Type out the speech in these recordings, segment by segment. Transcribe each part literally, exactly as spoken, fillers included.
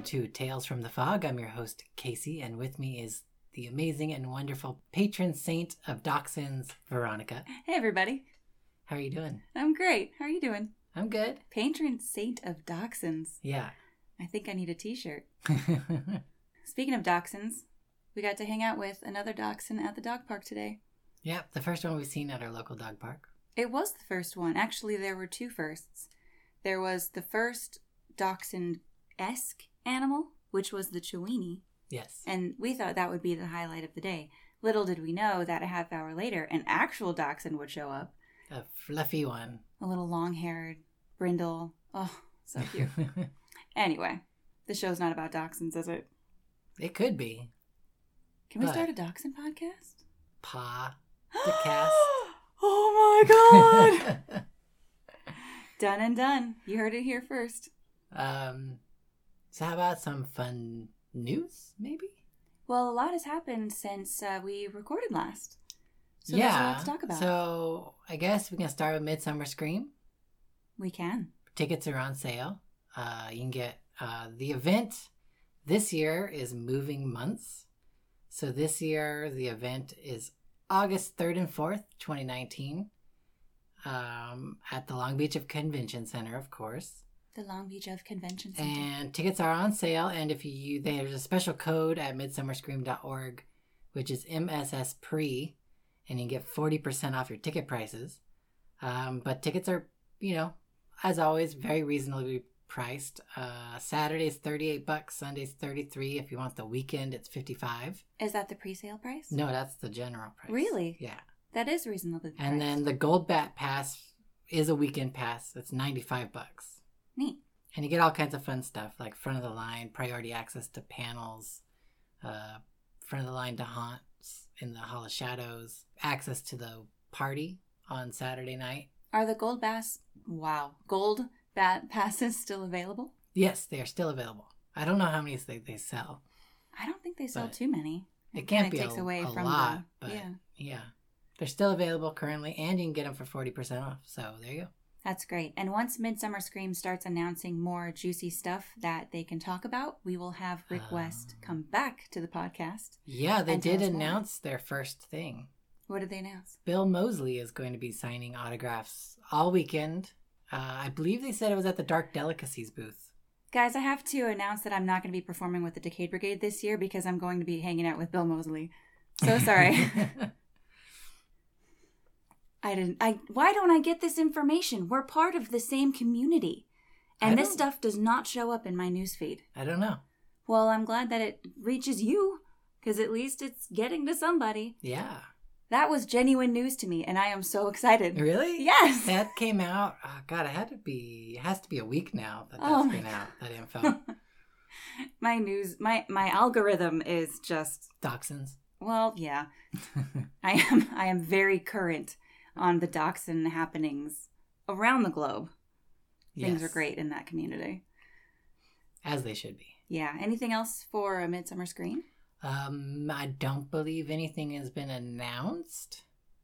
to Tales from the Fog. I'm your host, Casey, and with me is the amazing and wonderful patron saint of Dachshunds, Veronica. Hey, everybody. How are you doing? I'm great. How are you doing? I'm good. Patron saint of Dachshunds. Yeah. I think I need a t-shirt. Speaking of Dachshunds, we got to hang out with another Dachshund at the dog park today. Yeah, the first one we've seen at our local dog park. It was the first one. Actually, there were two firsts. There was the first Dachshund-esque animal, which was the Chiweenie. Yes. And we thought that would be the highlight of the day. Little did we know that a half hour later, an actual Dachshund would show up. A fluffy one. A little long-haired, brindle. Oh, so cute. Anyway, the show's not about Dachshunds, is it? It could be. Can we but... start a Dachshund podcast? Pa. The cast. Oh my god! Done and done. You heard it here first. Um, so how about some fun news, maybe? Well, a lot has happened since uh, we recorded last. So yeah. there's a lot to talk about. So I guess we can start with Midsummer Scream. We can. Tickets are on sale. Uh, you can get uh, the event this year is moving months. So this year the event is August third and fourth, twenty nineteen. Um, at the Long Beach of Convention Center, of course. The Long Beach of Convention Center. And tickets are on sale. And if you, there's a special code at midsummer scream dot org, which is M S S Pre, and you can get forty percent off your ticket prices. Um, but tickets are, you know, as always, very reasonably priced. Uh, Saturday's thirty-eight bucks, Sunday's thirty-three. If you want the weekend, it's fifty-five. Is that the pre-sale price? No, that's the general price. Really? Yeah. That is reasonably priced. And then the Gold Bat Pass is a weekend pass. It's ninety-five bucks. Neat. And you get all kinds of fun stuff like front of the line, priority access to panels, uh, front of the line to haunts in the Hall of Shadows, access to the party on Saturday night. Are the Gold Bass, wow, Gold Bat Passes still available? Yes, they are still available. I don't know how many they, they sell. I don't think they sell But too many. It can't be takes a, away a from lot, the, but yeah. yeah. They're still available currently, and you can get them for forty percent off. So there you go. That's great. And once Midsummer Scream starts announcing more juicy stuff that they can talk about, we will have Rick Um, West come back to the podcast. Yeah, they And tell did us more. announce their first thing. What did they announce? Bill Moseley is going to be signing autographs all weekend. Uh, I believe they said it was at the Dark Delicacies booth. Guys, I have to announce that I'm not going to be performing with the Decade Brigade this year because I'm going to be hanging out with Bill Moseley. So sorry. I didn't. I. Why don't I get this information? We're part of the same community. And I this don't- stuff does not show up in my newsfeed. I don't know. Well, I'm glad that it reaches you because at least it's getting to somebody. Yeah. That was genuine news to me, and I am so excited. Really? Yes. That came out. Oh, God, it had to be. It has to be a week now that that's Oh my been out. That info. my news, my my algorithm is just. Dachshunds. Well, yeah. I am. I am very current on the Dachshund happenings around the globe. Things Yes. are great in that community. As they should be. Yeah. Anything else for a Midsummer Scream? Um, I don't believe anything has been announced.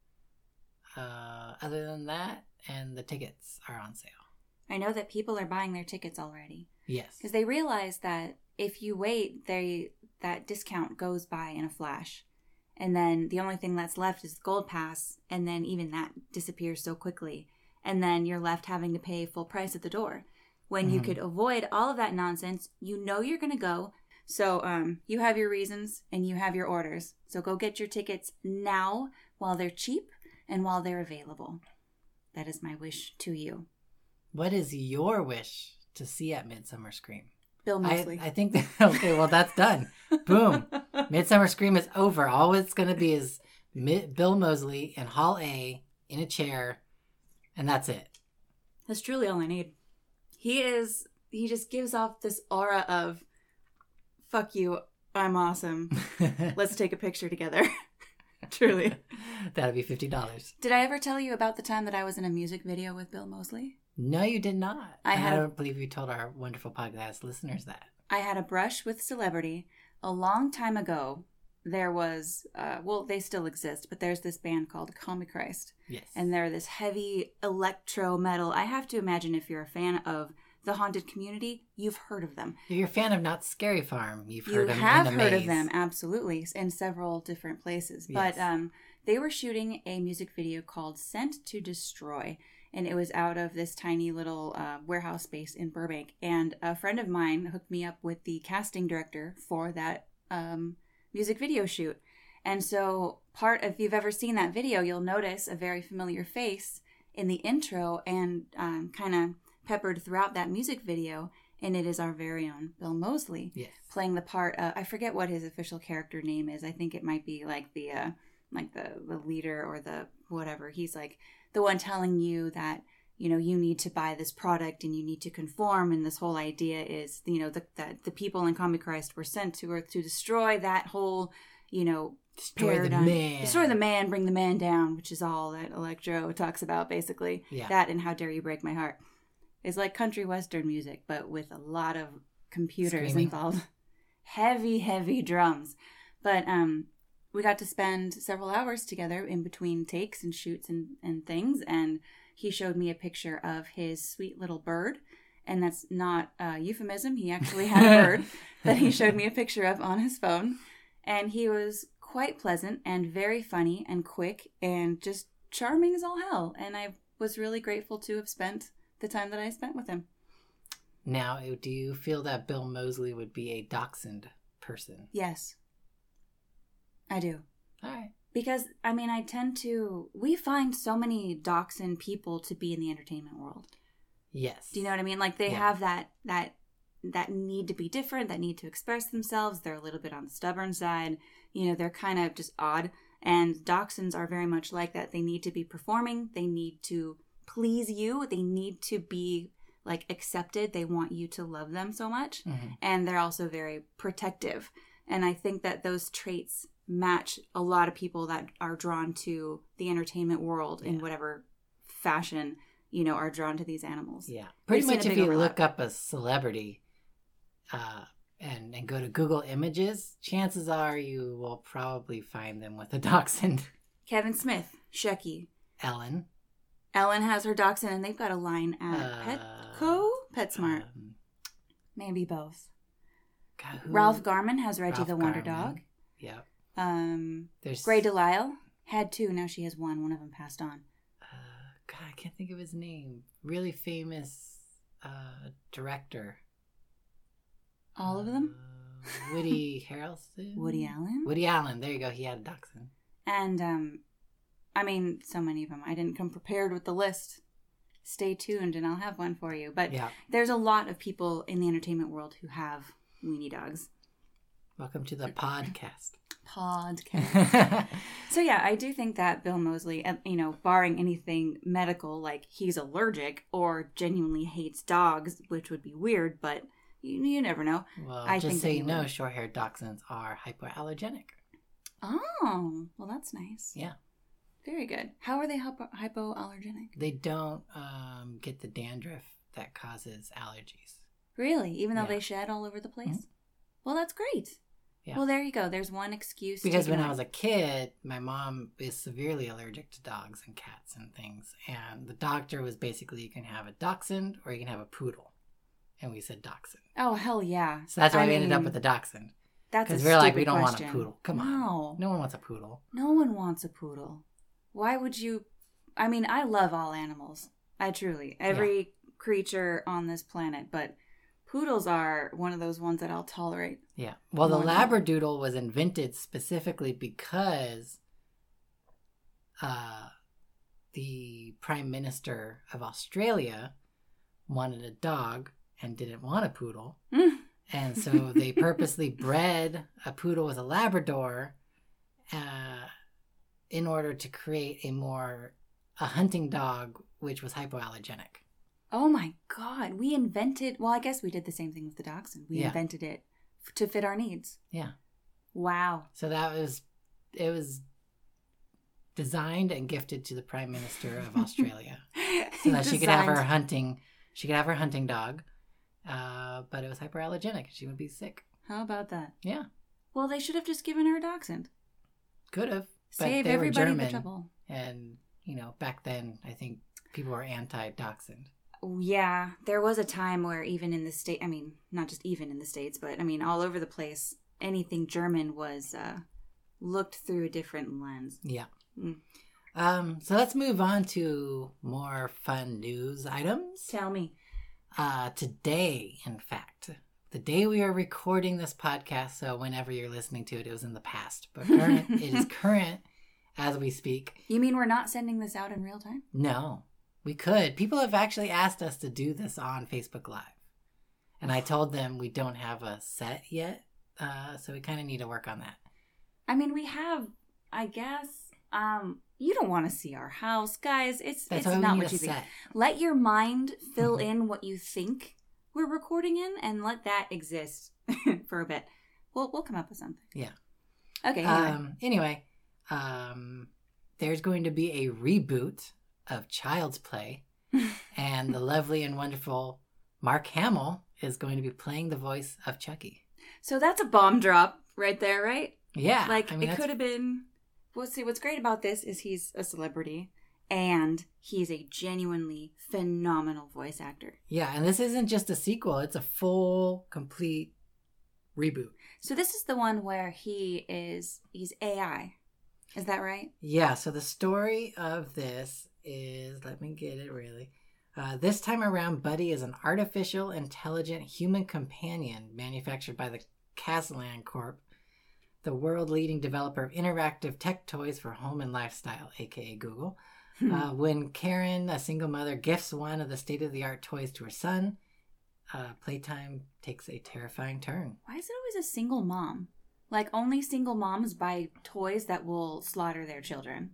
Uh, other than that, and the tickets are on sale. I know that people are buying their tickets already Yes. because they realize that if you wait, they that discount goes by in a flash. And then the only thing that's left is the Gold Pass, and then even that disappears so quickly. And then you're left having to pay full price at the door. When you Mhm. could avoid all of that nonsense, you know you're going to go. So um, you have your reasons and you have your orders. So go get your tickets now while they're cheap and while they're available. That is my wish to you. What is your wish to see at Midsummer Scream? Bill I, Moseley. I think that, okay, well, that's done. Boom. Midsummer Scream is over. All it's going to be is Mi- Bill Moseley in Hall A in a chair, and that's it. That's truly all I need. He is, he just gives off this aura of, fuck you, I'm awesome. Let's take a picture together. Truly. That'd be fifty dollars. Did I ever tell you about the time that I was in a music video with Bill Moseley? No, you did not. I And had- I don't believe you told our wonderful podcast listeners that. I had a brush with celebrity a long time ago. There was, uh, well, they still exist, but there's this band called Comic Christ. Yes. And they're this heavy electro metal. I have to imagine if you're a fan of the haunted community, you've heard of them. If you're a fan of Not Scary Farm, you've You heard them have in the heard maze. of them, absolutely, in several different places. Yes. But um, they were shooting a music video called Sent to Destroy, and it was out of this tiny little uh, warehouse space in Burbank. And a friend of mine hooked me up with the casting director for that um, music video shoot. And so part, if you've ever seen that video, you'll notice a very familiar face in the intro and um, kind of peppered throughout that music video, and it is our very own Bill Moseley Yes. playing the part. Uh, I forget what his official character name is. I think it might be like the uh, like the the leader or the whatever. He's like the one telling you that, you know, you need to buy this product and you need to conform. And this whole idea is, you know, the, that the people in Comic Christ were sent to Earth to destroy that whole, you know, Destroy paradigm. the man. Destroy the man, bring the man down, which is all that Electro talks about, basically. Yeah. That and How Dare You Break My Heart. It's like country western music, but with a lot of computers Screaming. involved. Heavy, heavy drums. But um, we got to spend several hours together in between takes and shoots and, and things. And he showed me a picture of his sweet little bird. And that's not a euphemism. He actually had a bird that he showed me a picture of on his phone. And he was quite pleasant and very funny and quick and just charming as all hell. And I was really grateful to have spent the time that I spent with him. Now, do you feel that Bill Moseley would be a dachshund person? Yes, I do. All right. Because, I mean, I tend to... We find so many dachshund people to be in the entertainment world. Yes. Do you know what I mean? Like, they Yeah. have that that that need to be different, that need to express themselves. They're a little bit on the stubborn side. You know, they're kind of just odd. And dachshunds are very much like that. They need to be performing. They need to please you. They need to be, like, accepted. They want you to love them so much. Mm-hmm. And they're also very protective. And I think that those traits match a lot of people that are drawn to the entertainment world in Yeah. whatever fashion, you know, are drawn to these animals. Yeah. Pretty We've seen much a if big you overlap. look up a celebrity uh, and, and go to Google Images, chances are you will probably find them with a dachshund. Kevin Smith, Shecky. Ellen. Ellen has her dachshund, and they've got a line at Uh, Petco? PetSmart. Um, Maybe both. God, who- Ralph Garman has Reggie Ralph the Wonder Garman. Dog. Yeah. Um, There's Gray Delisle had two. Now she has one. One of them passed on. Uh, God, I can't think of his name. Really famous uh, director. All of them? Uh, Woody Harrelson? Woody Allen? Woody Allen. There you go. He had a dachshund. And, um, I mean, so many of them. I didn't come prepared with the list. Stay tuned and I'll have one for you. But Yeah. there's a lot of people in the entertainment world who have weenie dogs. Welcome to the podcast. Podcast. So yeah, I do think that Bill Moseley, uh, you know, barring anything medical, like he's allergic or genuinely hates dogs, which would be weird, but you, you never know. Well, I just think so that you he know, would. short-haired dachshunds are hypoallergenic. Oh, well, that's nice. Yeah. Very good. How are they hypo- hypoallergenic? They don't um, get the dandruff that causes allergies. Really? Even though Yeah. they shed all over the place? Mhm. Well, that's great. Yeah. Well, there you go. There's one excuse. Because taken when I away. was a kid, my mom is severely allergic to dogs and cats and things. And the doctor was basically, you can have a dachshund or you can have a poodle. And we said dachshund. Oh, hell yeah. So that's why I we ended up mean, with the dachshund. That's a Because we we're like, we stupid don't question. want a poodle. Come on. No. No one wants a poodle. No one wants a poodle. Why would you? I mean, I love all animals. I truly. Every creature on this planet. But poodles are one of those ones that I'll tolerate. Yeah. Well, the More than- Labradoodle was invented specifically because uh, the Prime Minister of Australia wanted a dog and didn't want a poodle. Mm. And so they purposely bred a poodle with a Labrador uh, in order to create a more, a hunting dog, which was hypoallergenic. Oh my God. We invented. Well, I guess we did the same thing with the dachshund. We Yeah. invented it f- to fit our needs. Yeah. Wow. So that was, it was designed and gifted to the Prime Minister of Australia so that she could have her Designed- hunting, she could have her hunting dog, uh, but it was hyperallergenic. She would be sick. How about that? Yeah, Well, they should have just given her a dachshund. could have. But Save they were everybody the German, trouble. and you know, back then I think people were anti-dachshund. Yeah, there was a time where even in the state, I mean, not just even in the States, but I mean, all over the place, anything German was uh, looked through a different lens. Yeah. Mm. Um, so let's move on to more fun news items. Tell me. Uh, today, in fact, the day we are recording this podcast, so whenever you're listening to it, it was in the past, but current, it is current as we speak. You mean we're not sending this out in real time? No, we could. People have actually asked us to do this on Facebook Live. And I told them we don't have a set yet, uh, so we kind of need to work on that. I mean, we have, I guess, um, you don't want to see our house, guys. It's That's it's why not we need what a you think. set. Let your mind fill in what you think we're recording in, and let that exist for a bit. We'll we'll come up with something. Yeah. Okay. Anyway. Um, anyway, um, there's going to be a reboot of Child's Play, and the lovely and wonderful Mark Hamill is going to be playing the voice of Chucky. So that's a bomb drop right there, right? Yeah. Like, I mean, it that's- could have been... Well, see, what's great about this is he's a celebrity, and he's a genuinely phenomenal voice actor. Yeah, and this isn't just a sequel. It's a full, complete reboot. So this is the one where he is... He's A I. Is that right? Yeah, so the story of this is... Let me get it, really. Uh, this time around, Buddy is an artificial, intelligent human companion manufactured by the Caslan Corp, the world-leading developer of interactive tech toys for home and lifestyle, aka Google. uh, when Karen, a single mother, gifts one of the state-of-the-art toys to her son, uh, playtime takes a terrifying turn. Why is it always a single mom? Like, only single moms buy toys that will slaughter their children.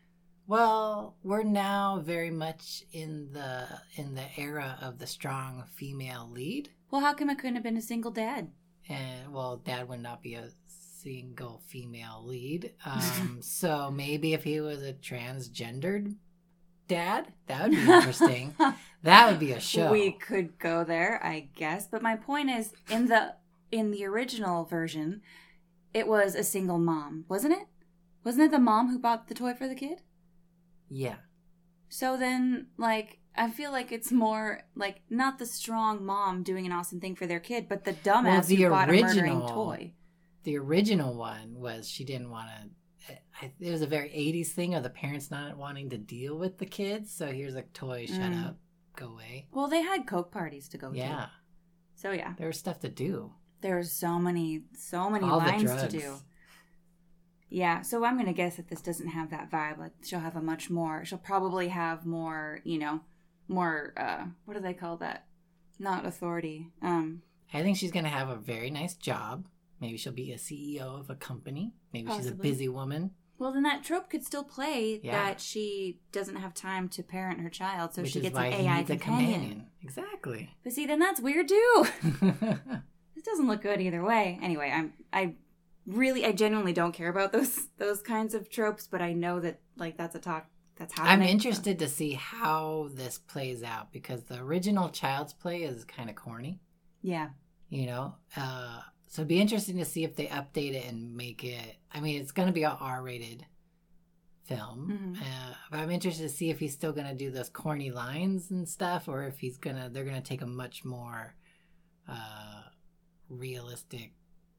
Well, we're now very much in the in the era of the strong female lead. Well, how come it couldn't have been a single dad? And, well, Dad would not be a single female lead. Um, so maybe if he was a transgendered dad, that would be interesting. That would be a show. We could go there, I guess. But my point is, in the in the original version, it was a single mom, wasn't it? Wasn't it the mom who bought the toy for the kid? Yeah. So then, like, I feel like it's more, like, not the strong mom doing an awesome thing for their kid, but the dumbass Well, the who bought a murdering original- toy. The original one was she didn't want to... It was a very eighties thing of the parents not wanting to deal with the kids. So here's a toy, shut Mm. up, go away. Well, they had Coke parties to go to. Yeah. So, yeah. There was stuff to do. There's so many, so many All the lines drugs. to do. Yeah, so I'm going to guess that this doesn't have that vibe. Like, she'll have a much more, she'll probably have more, you know, more, uh, what do they call that? Not authority. Um, I think she's going to have a very nice job. Maybe she'll be a C E O of a company. Maybe she's a Possibly. busy woman. well, then that trope could still play Yeah. that she doesn't have time to parent her child, so which she is gets why an he A I needs a companion. companion. Exactly. But see, then that's weird too. This doesn't look good either way. Anyway, I'm I really I genuinely don't care about those those kinds of tropes, but I know that like that's a talk that's happening. I'm so- interested to see how this plays out because the original Child's Play is kind of corny, Yeah. you know? Uh, so it'd be interesting to see if they update it and make it... I mean, it's going to be an R-rated film. Mhm. Uh, but I'm interested to see if he's still going to do those corny lines and stuff or if he's going to... They're going to take a much more uh, realistic,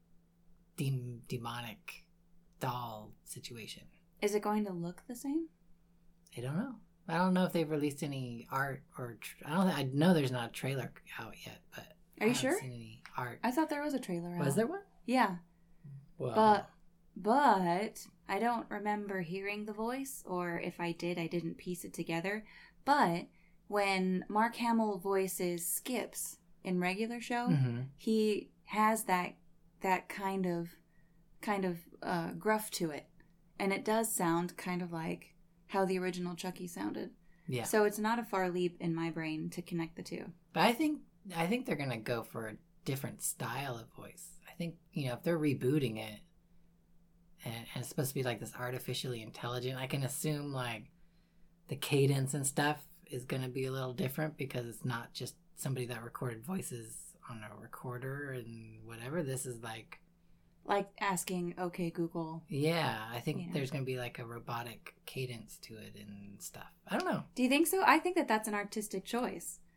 de- demonic doll situation. Is it going to look the same? I don't know. I don't know if they've released any art or tr- I don't. I know there's not a trailer out yet, but Are you I haven't sure? seen any art. I thought there was a trailer out. Was there one? Yeah. Well, But but I don't remember hearing the voice, or if I did, I didn't piece it together. But when Mark Hamill voices Skips in regular show, mhm. he has that that kind of kind of uh, gruff to it, and it does sound kind of like how the original Chucky sounded. yeah. So it's not a far leap in my brain to connect the two. But I think I think they're gonna go for a different style of voice. I think you know if they're rebooting it, and, and it's supposed to be like this artificially intelligent, I can assume like the cadence and stuff is gonna be a little different because it's not just somebody that recorded voices on a recorder and whatever. This is like. Like asking, okay, Google. Yeah, I think You know. there's going to be like a robotic cadence to it and stuff. I don't know. Do you think so? I think that that's an artistic choice.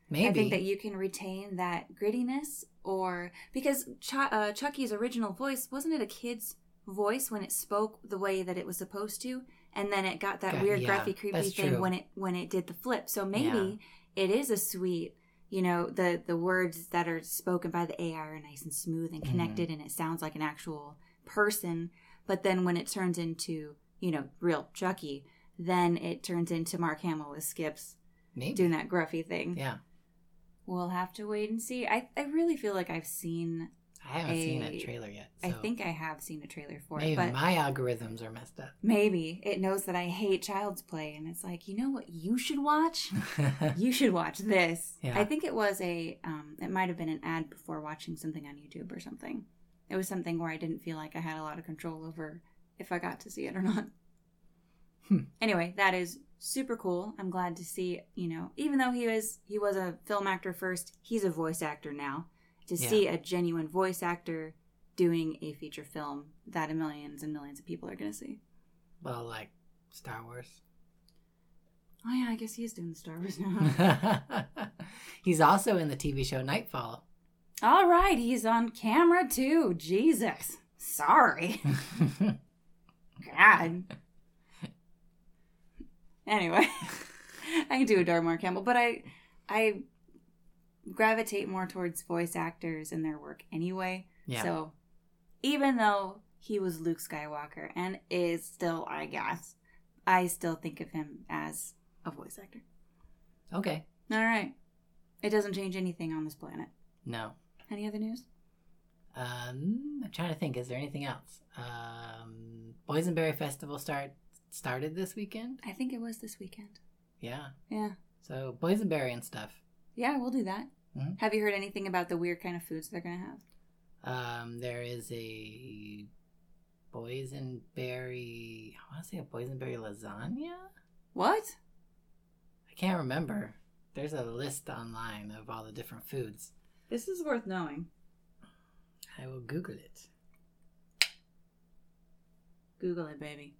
Maybe. I think that you can retain that grittiness, or because Ch- uh, Chucky's original voice, wasn't it a kid's voice when it spoke the way that it was supposed to, and then it got that God, weird yeah, gruffy creepy that's thing true. when it when it did the flip. So maybe it is a sweet, you know, the the words that are spoken by the A I are nice and smooth and connected, mm-hmm. and it sounds like an actual person. But then when it turns into, you know, real Chucky, then it turns into Mark Hamill with Skips Maybe. doing that gruffy thing. Yeah. We'll have to wait and see. I, I really feel like I've seen... I haven't a, seen a trailer yet. So I think I have seen a trailer for maybe it. But my algorithms are messed up. maybe. It knows that I hate Child's Play. And it's like, you know what you should watch? You should watch this. Yeah. I think it was a... Um, it might have been an ad before watching something on YouTube or something. It was something where I didn't feel like I had a lot of control over if I got to see it or not. Hmm. Anyway, that is super cool. I'm glad to see, you know, even though he was he was a film actor first, he's a voice actor now. To Yeah. see a genuine voice actor doing a feature film that millions and millions of people are going to see. Well, like Star Wars. Oh yeah, I guess he is doing the Star Wars now. He's also in the T V show Nightfall. All right, he's on camera too. Jesus. Sorry. God. Anyway, I do adore Mark Hamill, but I, I gravitate more towards voice actors and their work anyway. Yeah. So, even though he was Luke Skywalker and is still, I guess, I still think of him as a voice actor. Okay. All right. It doesn't change anything on this planet. No. Any other news? Um, I'm trying to think. Is there anything else? Um, Boysenberry Festival start started this weekend. I think it was this weekend. Yeah. Yeah. So Boysenberry and stuff. Yeah, we'll do that. Mm-hmm. Have you heard anything about the weird kind of foods they're going to have? Um, there is a boysenberry. I want to say a boysenberry lasagna. What? I can't remember. There's a list online of all the different foods. This is worth knowing. I will Google it. Google it, baby.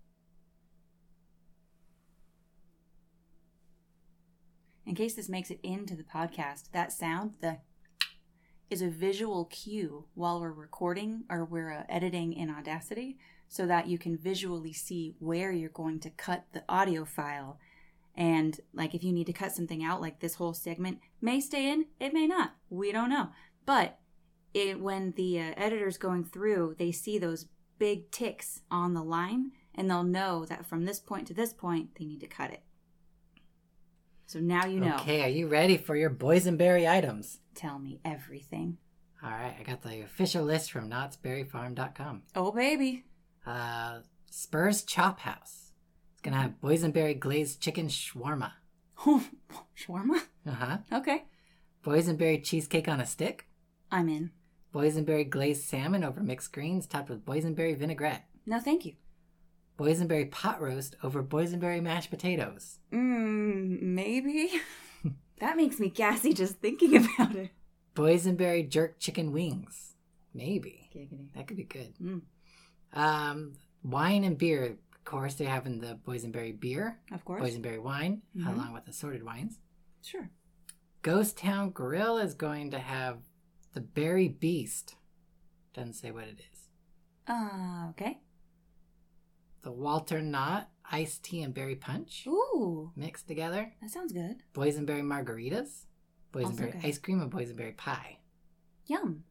In case this makes it into the podcast, that sound, the is a visual cue while we're recording or we're uh, editing in Audacity so that you can visually see where you're going to cut the audio file. And like if you need to cut something out, like this whole segment may stay in, it may not. We don't know. But it, when the uh, editor's going through, they see those big ticks on the line and they'll know that from this point to this point, they need to cut it. So now you know. Okay, are you ready for your boysenberry items? Tell me everything. All right, I got the official list from knott's berry farm dot com. Oh, baby. Uh, Spurs Chop House. It's going to have boysenberry glazed chicken shawarma. Shawarma? Uh-huh. Okay. Boysenberry cheesecake on a stick. I'm in. Boysenberry glazed salmon over mixed greens topped with boysenberry vinaigrette. No, thank you. Boysenberry pot roast over boysenberry mashed potatoes. Mmm, maybe. That makes me gassy just thinking about it. Boysenberry jerk chicken wings. Maybe. Giggity. That could be good. Mm. Um, wine and beer. Of course, they're having the boysenberry beer. Of course. Boysenberry wine, Mm-hmm. along with assorted wines. Sure. Ghost Town Grill is going to have the Berry Beast. Doesn't say what it is. Uh, okay. The Walter Knott iced tea and berry punch Ooh, mixed together. that sounds good. Boysenberry margaritas. Also Boysenberry good. ice cream and boysenberry pie. Yum.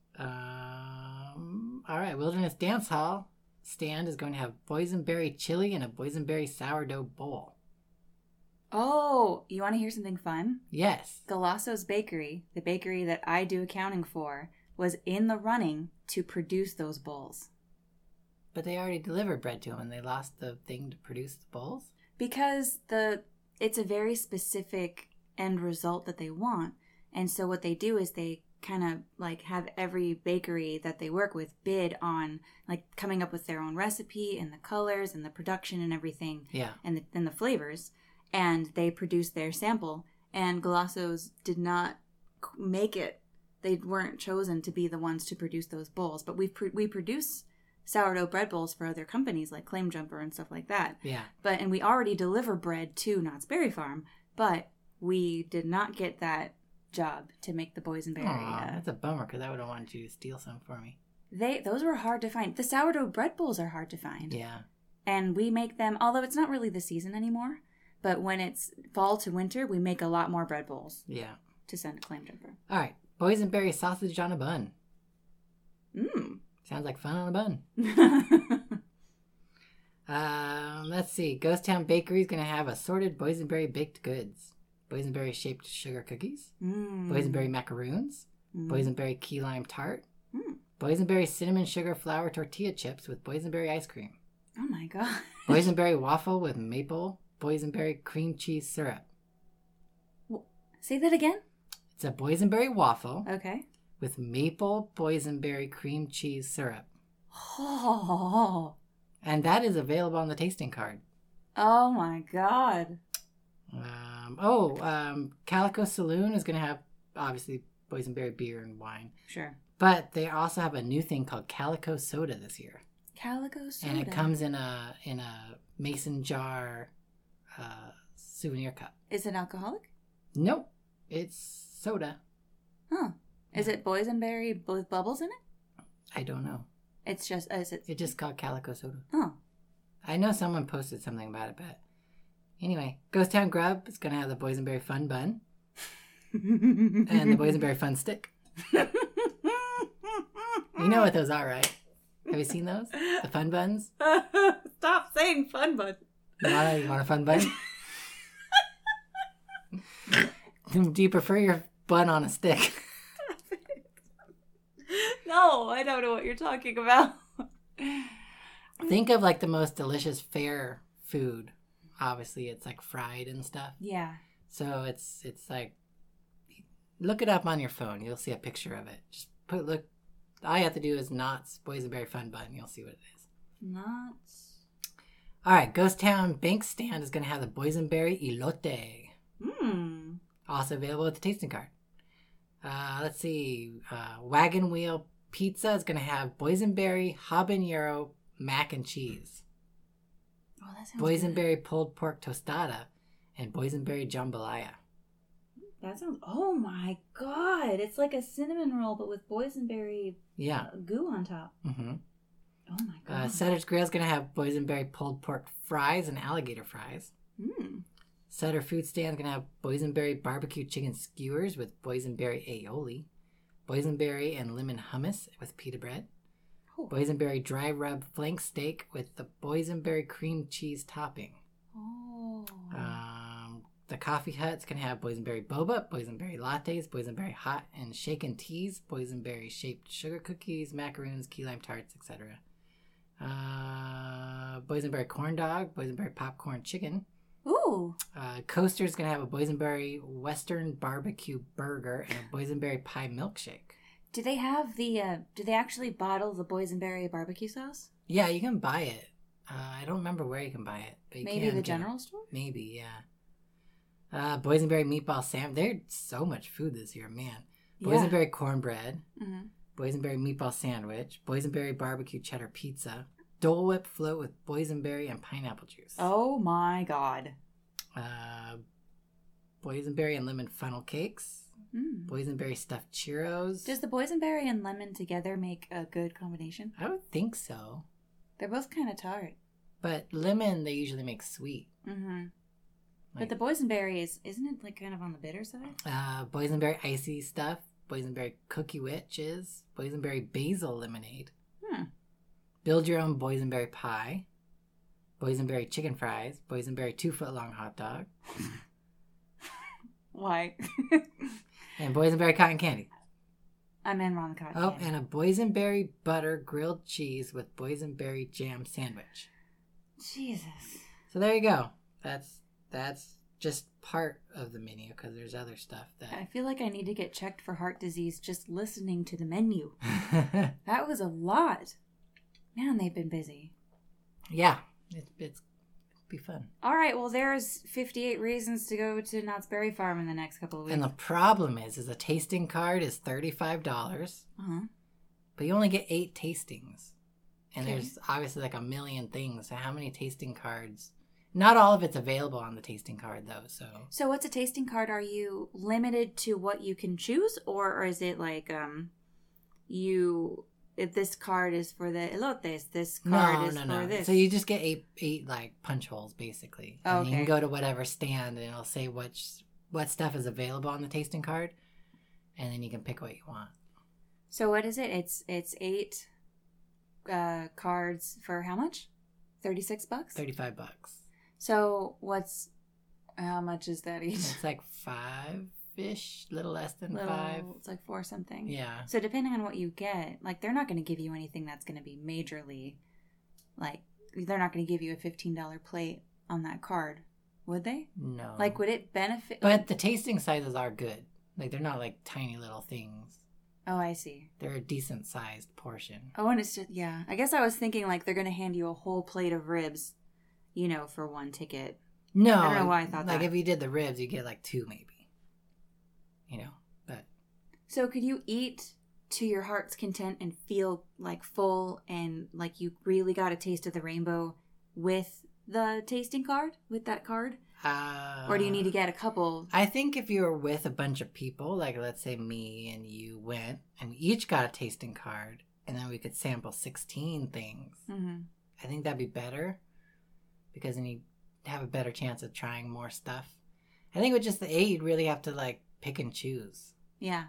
Um, all right, Wilderness Dance Hall stand is going to have boysenberry chili and a boysenberry sourdough bowl. Oh, you want to hear something fun? Yes. Galosso's Bakery, the bakery that I do accounting for, was in the running to produce those bowls. But they already delivered bread to them and they lost the thing to produce the bowls? Because the it's a very specific end result that they want. And so what they do is they kind of like have every bakery that they work with bid on like coming up with their own recipe and the colors and the production and everything. Yeah. And the, and the flavors. And they produce their sample. And Galosso's did not make it. They weren't chosen to be the ones to produce those bowls. But we pr- we produce sourdough bread bowls for other companies like Claim Jumper and stuff like that. Yeah. But and we already deliver bread to Knott's Berry Farm, but we did not get that job to make the boysenberry. Aw, Uh, that's a bummer because I would have wanted you to steal some for me. they those were hard to find. The sourdough bread bowls are hard to find. Yeah. And we make them, although it's not really the season anymore, but when it's fall to winter, we make a lot more bread bowls Yeah. to send to Clam Jumper. All right. Boysenberry sausage on a bun. Mmm. Sounds like fun on a bun. Um, let's see. Ghost Town Bakery is going to have assorted boysenberry baked goods. Boysenberry shaped sugar cookies. mm. Boysenberry macaroons. Mm. Boysenberry key lime tart. Mm. Boysenberry cinnamon sugar flour tortilla chips with boysenberry ice cream. Oh my god. Boysenberry waffle with maple boysenberry cream cheese syrup. Say that again? It's a boysenberry waffle Okay. with maple boysenberry cream cheese syrup. Oh. And that is available on the tasting card. Oh my god. Um, oh, um, Calico Saloon is going to have, obviously, boysenberry beer and wine. Sure. But they also have a new thing called Calico Soda this year. Calico soda. And it comes in a in a mason jar uh, souvenir cup. Is it alcoholic? Nope. It's soda. Huh. Is it boysenberry with bubbles in it? I don't know. It's just, is it? It's just called Calico Soda. Oh. I know someone posted something about it, but anyway, Ghost Town Grub is going to have the boysenberry fun bun and the boysenberry fun stick. You know what those are, right? Have you seen those? The fun buns? Stop saying fun bun. You want a, you want a fun bun? Do you prefer your bun on a stick? No, I don't know what you're talking about. Think of like the most delicious fair food. Obviously, it's like fried and stuff. Yeah. So it's it's like, look it up on your phone. You'll see a picture of it. Just put look. All you have to do is Knott's boysenberry fun bun. You'll see what it is. Knott's. All right, Ghost Town Bank Stand is going to have the boysenberry elote. Mmm. Also available at the tasting card. Uh, let's see. Uh, Wagon Wheel Pizza is going to have boysenberry habanero mac and cheese. Oh, that sounds Boysenberry pulled pork tostada and boysenberry jambalaya. good. That sounds. Oh my god! It's like a cinnamon roll, but with boysenberry Yeah. uh, goo on top. Mm-hmm. Oh my god. Uh, Sutter's Grill is going to have boysenberry pulled pork fries and alligator fries. Mm. Sutter Food Stand is going to have boysenberry barbecue chicken skewers with boysenberry aioli. Boysenberry and lemon hummus with pita bread. Oh. Boysenberry dry rub flank steak with the boysenberry cream cheese topping. Oh. Um, the Coffee Hut's going to have boysenberry boba, boysenberry lattes, boysenberry hot and shaken teas, boysenberry shaped sugar cookies, macaroons, key lime tarts, et cetera. Uh, boysenberry corn dog, boysenberry popcorn chicken. Ooh. Uh, Coaster's going to have a boysenberry western barbecue burger and a boysenberry pie milkshake. Do they have the? Uh, do they actually bottle the boysenberry barbecue sauce? Yeah, you can buy it. Uh, I don't remember where you can buy it. But you Maybe can the get general it. store. Maybe, yeah. Uh, boysenberry meatball sandwich. There's so much food this year, man. Boysenberry cornbread. Mm-hmm. Boysenberry meatball sandwich. Boysenberry barbecue cheddar pizza. Dole Whip float with boysenberry and pineapple juice. Oh my god. Uh, boysenberry and lemon funnel cakes. Mm. Boysenberry stuffed churros. Does the boysenberry and lemon together make a good combination? I would think so. They're both kind of tart. But lemon, they usually make sweet. Mm-hmm. Like, But the boysenberry is, isn't it like kind of on the bitter side? uh, boysenberry icy stuff. Boysenberry cookie witches. Boysenberry basil lemonade. Hmm. Build your own boysenberry pie. Boysenberry chicken fries. Boysenberry two foot long hot dog. Why? And boysenberry cotton candy. I'm in wrong cotton Oh, candy. and a boysenberry butter grilled cheese with boysenberry jam sandwich. Jesus. So there you go. That's that's just part of the menu because there's other stuff I that. feel like I need to get checked for heart disease just listening to the menu. That was a lot. Man, they've been busy. Yeah, it, it's it'd be fun. All right, well, there's fifty-eight reasons to go to Knott's Berry Farm in the next couple of weeks. And the problem is, is a tasting card is thirty-five dollars, uh-huh. but you only get eight tastings. And Okay. there's obviously like a million things. So how many tasting cards Not all of it's available on the tasting card, though. So, So what's a tasting card? Are you limited to what you can choose, or, or is it like um, you if this card is for the elotes, this card no, is no, for no. this? So you just get eight, eight like punch holes basically, Oh, and you can okay. go to whatever stand, and it'll say which what stuff is available on the tasting card, and then you can pick what you want. So what is it? It's it's eight uh, cards for how much? Thirty six bucks. Thirty-five bucks. So what's how much is that each? It's like five-ish, little less than Little, five. It's like four something. Yeah. So depending on what you get, like they're not going to give you anything that's going to be majorly, like they're not going to give you a fifteen dollar plate on that card, would they? No. Like, would it benefit? But the tasting sizes are good. Like they're not like tiny little things. Oh, I see. They're a decent sized portion. Oh, and it's just yeah. I guess I was thinking like they're going to hand you a whole plate of ribs, you know, for one ticket. No, I don't know why I thought like that. if you did the ribs, you get like two maybe. You know, but So could you eat to your heart's content and feel like full and like you really got a taste of the rainbow with the tasting card, with that card? uh, Or do you need to get a couple? I think if you were with a bunch of people, like let's say me and you went, and we each got a tasting card, and then we could sample sixteen things. Mm-hmm. I think that'd be better because then you have a better chance of trying more stuff. I think with just the eight, you'd really have to like pick and choose. Yeah.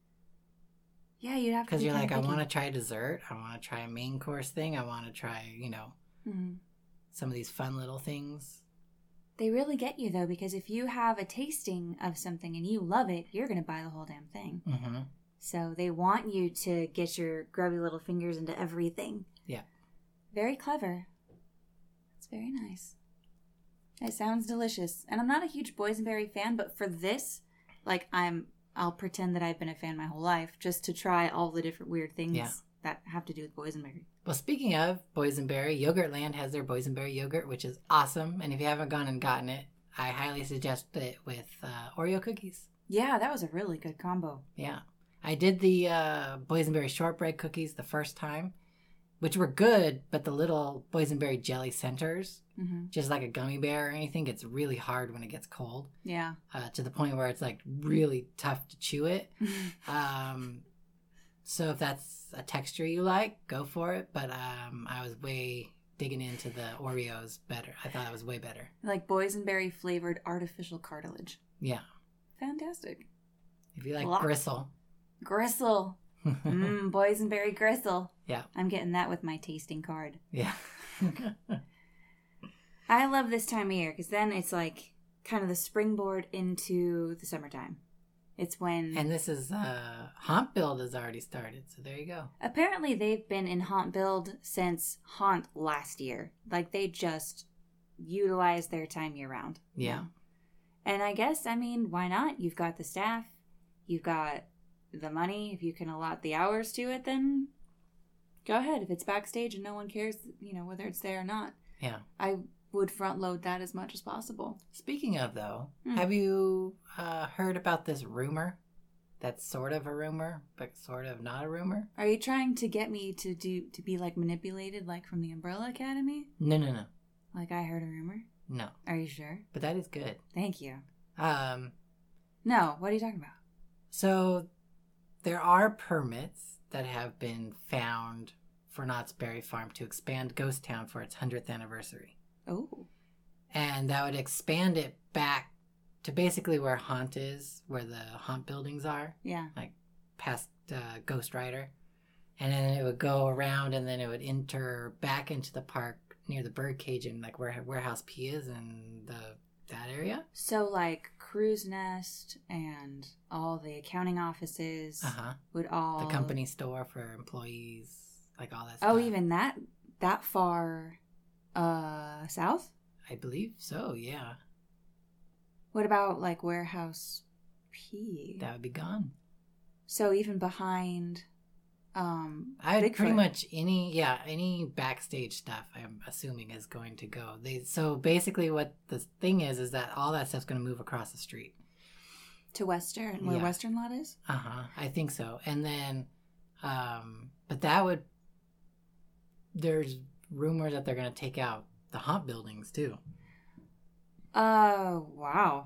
Yeah, you'd have to. Because be you're like, kinda I want to picky. try dessert. I want to try a main course thing. I want to try, you know, Mhm. some of these fun little things. They really get you though, because if you have a tasting of something and you love it, you're gonna buy the whole damn thing. Mm-hmm. So they want you to get your grubby little fingers into everything. Yeah. Very clever. It's very nice. It sounds delicious. And I'm not a huge boysenberry fan, but for this, like I'm I'll pretend that I've been a fan my whole life just to try all the different weird things Yeah. that have to do with boysenberry. Well, speaking of boysenberry, Yogurtland has their boysenberry yogurt, which is awesome. And if you haven't gone and gotten it, I highly suggest it with uh, Oreo cookies. Yeah, that was a really good combo. Yeah. I did the uh, boysenberry shortbread cookies the first time, which were good, but the little boysenberry jelly centers, Mm-hmm. just like a gummy bear or anything, gets really hard when it gets cold, Yeah. uh, to the point where it's like really tough to chew it. Um, so if that's a texture you like, go for it. But um, I was way digging into the Oreos better. I thought it was way better. Like boysenberry flavored artificial cartilage. Yeah. Fantastic. If you like Blah. gristle. Gristle. Mmm, boysenberry gristle. Yeah. I'm getting that with my tasting card. Yeah. I love this time of year because then it's like kind of the springboard into the summertime. It's when And this is, uh, Haunt Build has already started. So there you go. apparently they've been in Haunt Build since Haunt last year. Like they just utilize their time year round. Yeah. And I guess, I mean, why not? You've got the staff, you've got the money. If you can allot the hours to it, then go ahead. If it's backstage and no one cares, you know, whether it's there or not, Yeah. I would front load that as much as possible. Speaking of, though, Hmm. have you uh, heard about this rumor? That's sort of a rumor, but sort of not a rumor? Are you trying to get me to do to be like manipulated, like from the Umbrella Academy? No, no, no. Like I heard a rumor. No. Are you sure? But that is good. Thank you. Um, No, what are you talking about? so there are permits that have been found for Knott's Berry Farm to expand Ghost Town for its hundredth anniversary. Oh, And that would expand it back to basically where Haunt is, where the Haunt buildings are, yeah. past uh, Ghost Rider. And then it would go around and then it would enter back into the park near the birdcage and like where Warehouse P is and the that area. So like Crow's Nest and all the accounting offices Uh-huh. would all The company store for employees, like all that stuff. Oh, even that that far uh south? I believe so, yeah. What about like Warehouse P? That would be gone. So even behind um I would pretty Bigfoot. much any yeah any backstage stuff I'm assuming is going to go. They so basically what the thing is is that all that stuff's going to move across the street. to Western, where Yeah. Western Lot is? Uh huh. I think so. And then, um, but that would. There's rumors that they're going to take out the Haunt buildings too. Oh, wow.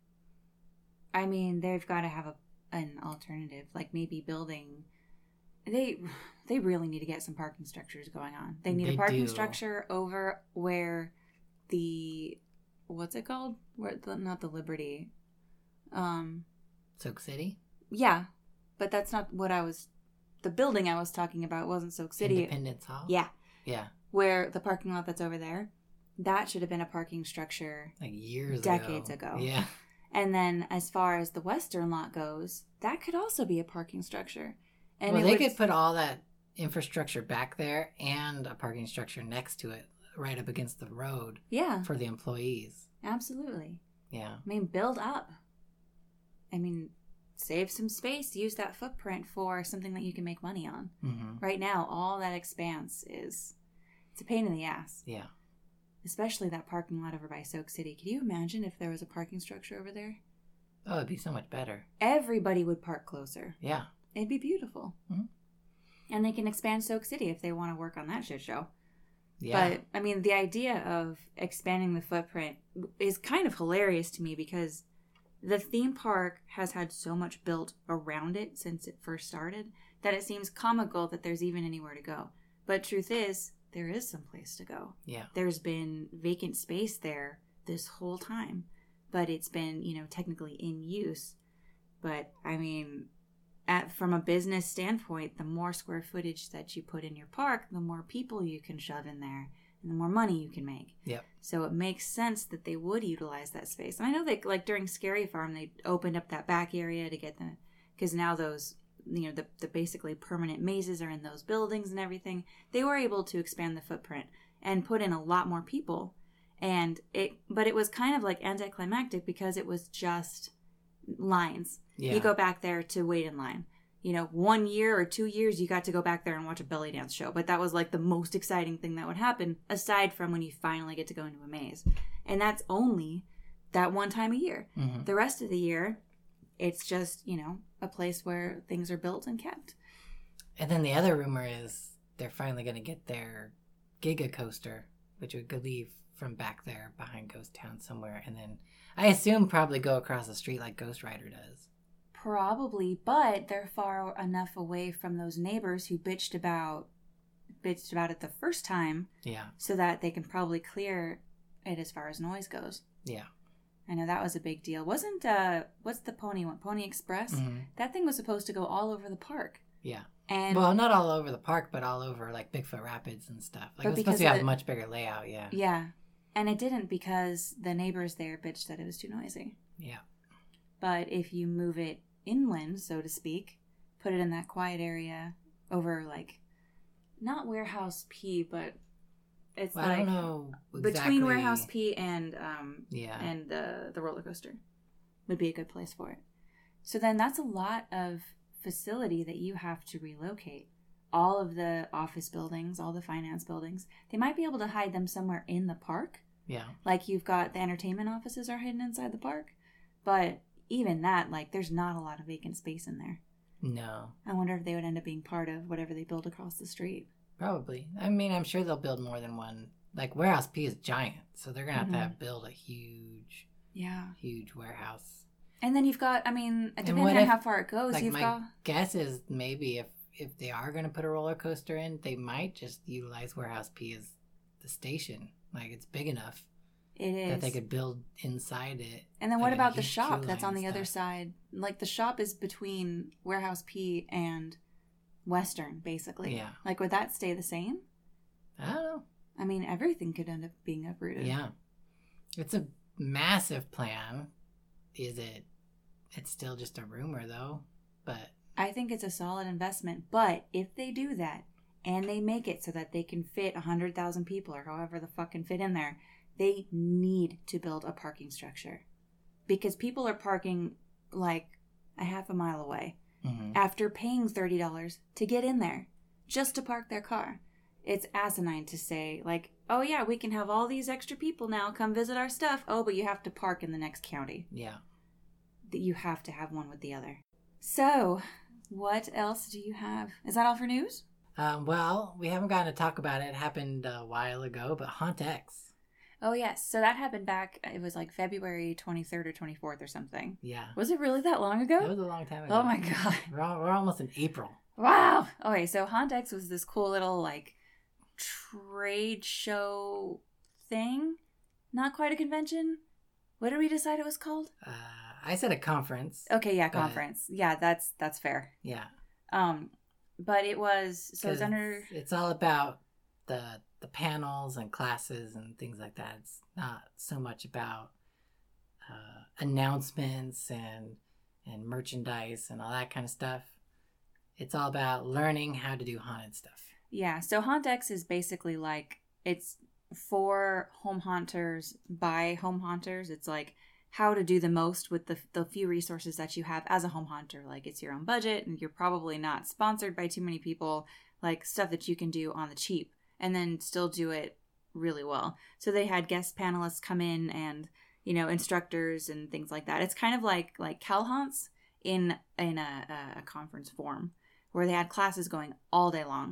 I mean, they've got to have a, an alternative, like maybe building. They they really need to get some parking structures going on. They need They a parking do. structure over where the what's it called? Where the, not the Liberty. Um, Soak City? yeah, but that's not what I was. The building I was talking about wasn't Soak City. Independence Hall? Yeah, Yeah. where the parking lot that's over there. That should have been a parking structure Like years decades ago. ago. Yeah. And then as far as the western lot goes, that could also be a parking structure. And well, it they would, could put all that infrastructure back there and a parking structure next to it, right up against the road yeah, for the employees. absolutely. Yeah. I mean, build up. I mean, save some space. Use that footprint for something that you can make money on. Mm-hmm. Right now, all that expanse is, it's a pain in the ass. Yeah. Especially that parking lot over by Soak City. Can you imagine if there was a parking structure over there? Oh, it'd be so much better. Everybody would park closer. Yeah. It'd be beautiful. Mm-hmm. And they can expand Soak City if they want to work on that shit show. Yeah. But, I mean, the idea of expanding the footprint is kind of hilarious to me because the theme park has had so much built around it since it first started that it seems comical that there's even anywhere to go. But truth is, there is some place to go. Yeah. There's been vacant space there this whole time, but it's been, you know, technically in use. But, I mean, at, from a business standpoint, the more square footage that you put in your park, the more people you can shove in there and the more money you can make. Yep. So it makes sense that they would utilize that space. And I know that, like, during Scary Farm, they opened up that back area to get the, because now those, you know, the, the basically permanent mazes are in those buildings and everything. They were able to expand the footprint and put in a lot more people. And it, but it was kind of like anticlimactic because it was just lines. Yeah. You go back there to wait in line. You know, one year or two years, you got to go back there and watch a belly dance show. But that was like the most exciting thing that would happen, aside from when you finally get to go into a maze. And that's only that one time a year. Mm-hmm. The rest of the year, it's just, you know, a place where things are built and kept. And then the other rumor is they're finally going to get their Giga Coaster, which would leave from back there behind Ghost Town somewhere. And then I assume probably go across the street like Ghost Rider does. Probably, but they're far enough away from those neighbors who bitched about bitched about it the first time. Yeah. So that they can probably clear it as far as noise goes. Yeah. I know that was a big deal. Wasn't, uh, what's the pony one? Pony Express? Mm-hmm. That thing was supposed to go all over the park. Yeah. And well, not all over the park, but all over like Bigfoot Rapids and stuff. Like But it was supposed because to have the- a much bigger layout. Yeah. yeah. And it didn't because the neighbors there bitched that it was too noisy. Yeah. But if you move it inland, so to speak, put it in that quiet area over like, not Warehouse P, but it's Well, like I don't know exactly. between Warehouse P and um Yeah. and the the roller coaster would be a good place for it. So then that's a lot of facility that you have to relocate. All of the office buildings, all the finance buildings, they might be able to hide them somewhere in the park. Yeah. Like you've got the entertainment offices are hidden inside the park, but even that, like, there's not a lot of vacant space in there. No. I wonder if they would end up being part of whatever they build across the street. Probably. I mean, I'm sure they'll build more than one. Like Warehouse P is giant, so they're gonna have Mhm. to have build a huge, Yeah. huge warehouse. And then you've got, I mean, And depending what on if- how far it goes, Like you've my got... guess is maybe if if they are gonna put a roller coaster in, they might just utilize Warehouse P as the station. Like it's big enough It is. that they could build inside it. And then what like, a about the huge shop queue that's line on the and other stuff. side? Like the shop is between Warehouse P and Western, basically. Yeah. Like would that stay the same? I don't know. I mean, everything could end up being uprooted. Yeah. It's a massive plan. Is it? It's still just a rumor though. But I think it's a solid investment. But if they do that and they make it so that they can fit one hundred thousand people or however the fuck can fit in there, they need to build a parking structure. Because people are parking like a half a mile away mhm. after paying thirty dollars to get in there just to park their car. It's asinine to say, like, oh yeah, we can have all these extra people now come visit our stuff. Oh, but you have to park in the next county. Yeah. That you have to have one with the other. So, what else do you have? Is that all for news? Um, well, we haven't gotten to talk about it. It happened a while ago, but Haunt X. Oh, yes. So that happened back, it was like February twenty-third or twenty-fourth or something. Yeah. Was it really that long ago? That was a long time ago. Oh, my God. We're, all, we're almost in April. Wow. Okay, so HauntX was this cool little, like, trade show thing. Not quite a convention. What did we decide it was called? Uh, I said a conference. Okay, yeah, but- conference. Yeah, that's that's fair. Yeah. Um, but it was so it's 'Cause under. It's all about the the panels and classes and things like that. It's not so much about uh, announcements and and merchandise and all that kind of stuff. It's all about learning how to do haunted stuff. Yeah, so HauntX is basically like it's for home haunters by home haunters. It's like how to do the most with the the few resources that you have as a home haunter. Like it's your own budget and you're probably not sponsored by too many people. Like stuff that you can do on the cheap and then still do it really well. So they had guest panelists come in and, you know, instructors and things like that. It's kind of like like CalHaunts in in a, a conference form where they had classes going all day long.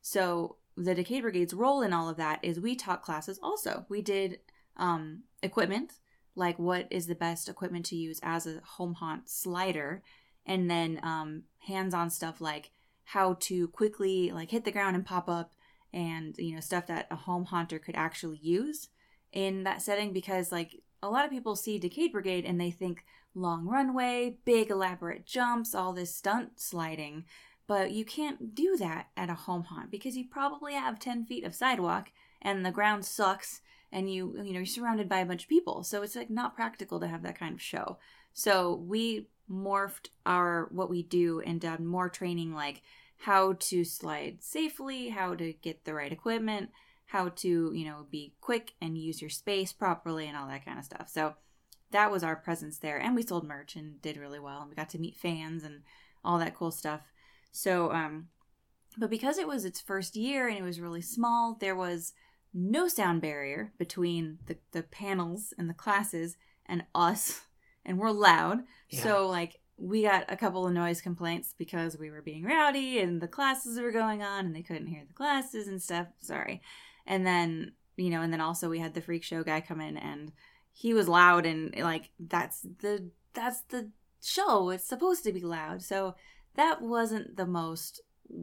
So the Decayed Brigade's role in all of that is we taught classes also. We did um, equipment, like what is the best equipment to use as a home haunt slider, and then um, hands-on stuff like how to quickly like hit the ground and pop up, and you know stuff that a home haunter could actually use in that setting. Because like a lot of people see Decayed Brigade and they think long runway, big elaborate jumps, all this stunt sliding. But you can't do that at a home haunt because you probably have ten feet of sidewalk and the ground sucks and you, you know, you're surrounded by a bunch of people. So it's like not practical to have that kind of show. So we morphed our, what we do and done more training like how to slide safely, how to get the right equipment, how to, you know, be quick and use your space properly and all that kind of stuff. So that was our presence there. And we sold merch and did really well. And we got to meet fans and all that cool stuff. So, um, but because it was its first year and it was really small, there was no sound barrier between the, the panels and the classes and us, and we're loud. Yeah. So, like, we got a couple of noise complaints because we were being rowdy and the classes were going on and they couldn't hear the classes and stuff. Sorry. And then, you know, and then also we had the freak show guy come in and he was loud and, like, that's the, that's the show. It's supposed to be loud. So, that wasn't the most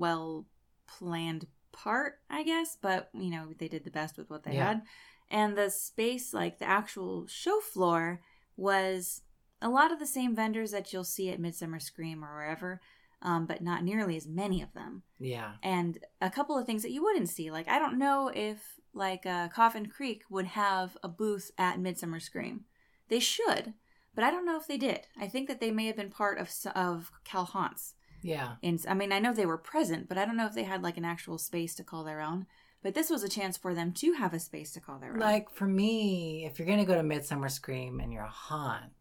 well-planned part, I guess, but, you know, they did the best with what they Yeah. had. And the space, like the actual show floor, was a lot of the same vendors that you'll see at Midsummer Scream or wherever, um, but not nearly as many of them. Yeah. And a couple of things that you wouldn't see. Like, I don't know if, like, uh, Coffin Creek would have a booth at Midsummer Scream. They should, but I don't know if they did. I think that they may have been part of, of CalHaunts. Yeah. And I mean, I know they were present, but I don't know if they had like an actual space to call their own. But this was a chance for them to have a space to call their own. Like for me, if you're gonna go to Midsummer Scream and you're a haunt,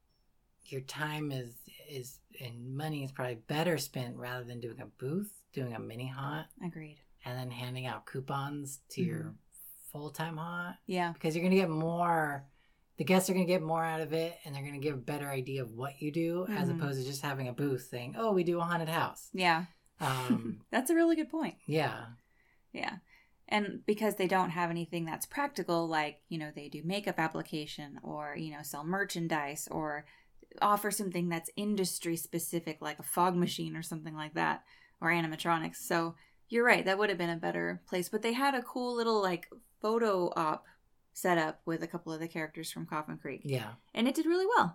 your time is is and money is probably better spent rather than doing a booth, doing a mini haunt, Agreed. and then handing out coupons to Mm-hmm. your full time haunt. Yeah. Because you're gonna get more. The guests are going to get more out of it, and they're going to give a better idea of what you do, as Mhm. opposed to just having a booth saying, oh, we do a haunted house. Yeah. Um, That's a really good point. yeah. Yeah. And because they don't have anything that's practical, like, you know, they do makeup application or, you know, sell merchandise or offer something that's industry specific, like a fog machine or something like that, or animatronics. So you're right. That would have been a better place. But they had a cool little, like, photo op set up with a couple of the characters from Coffin Creek. Yeah. And it did really well.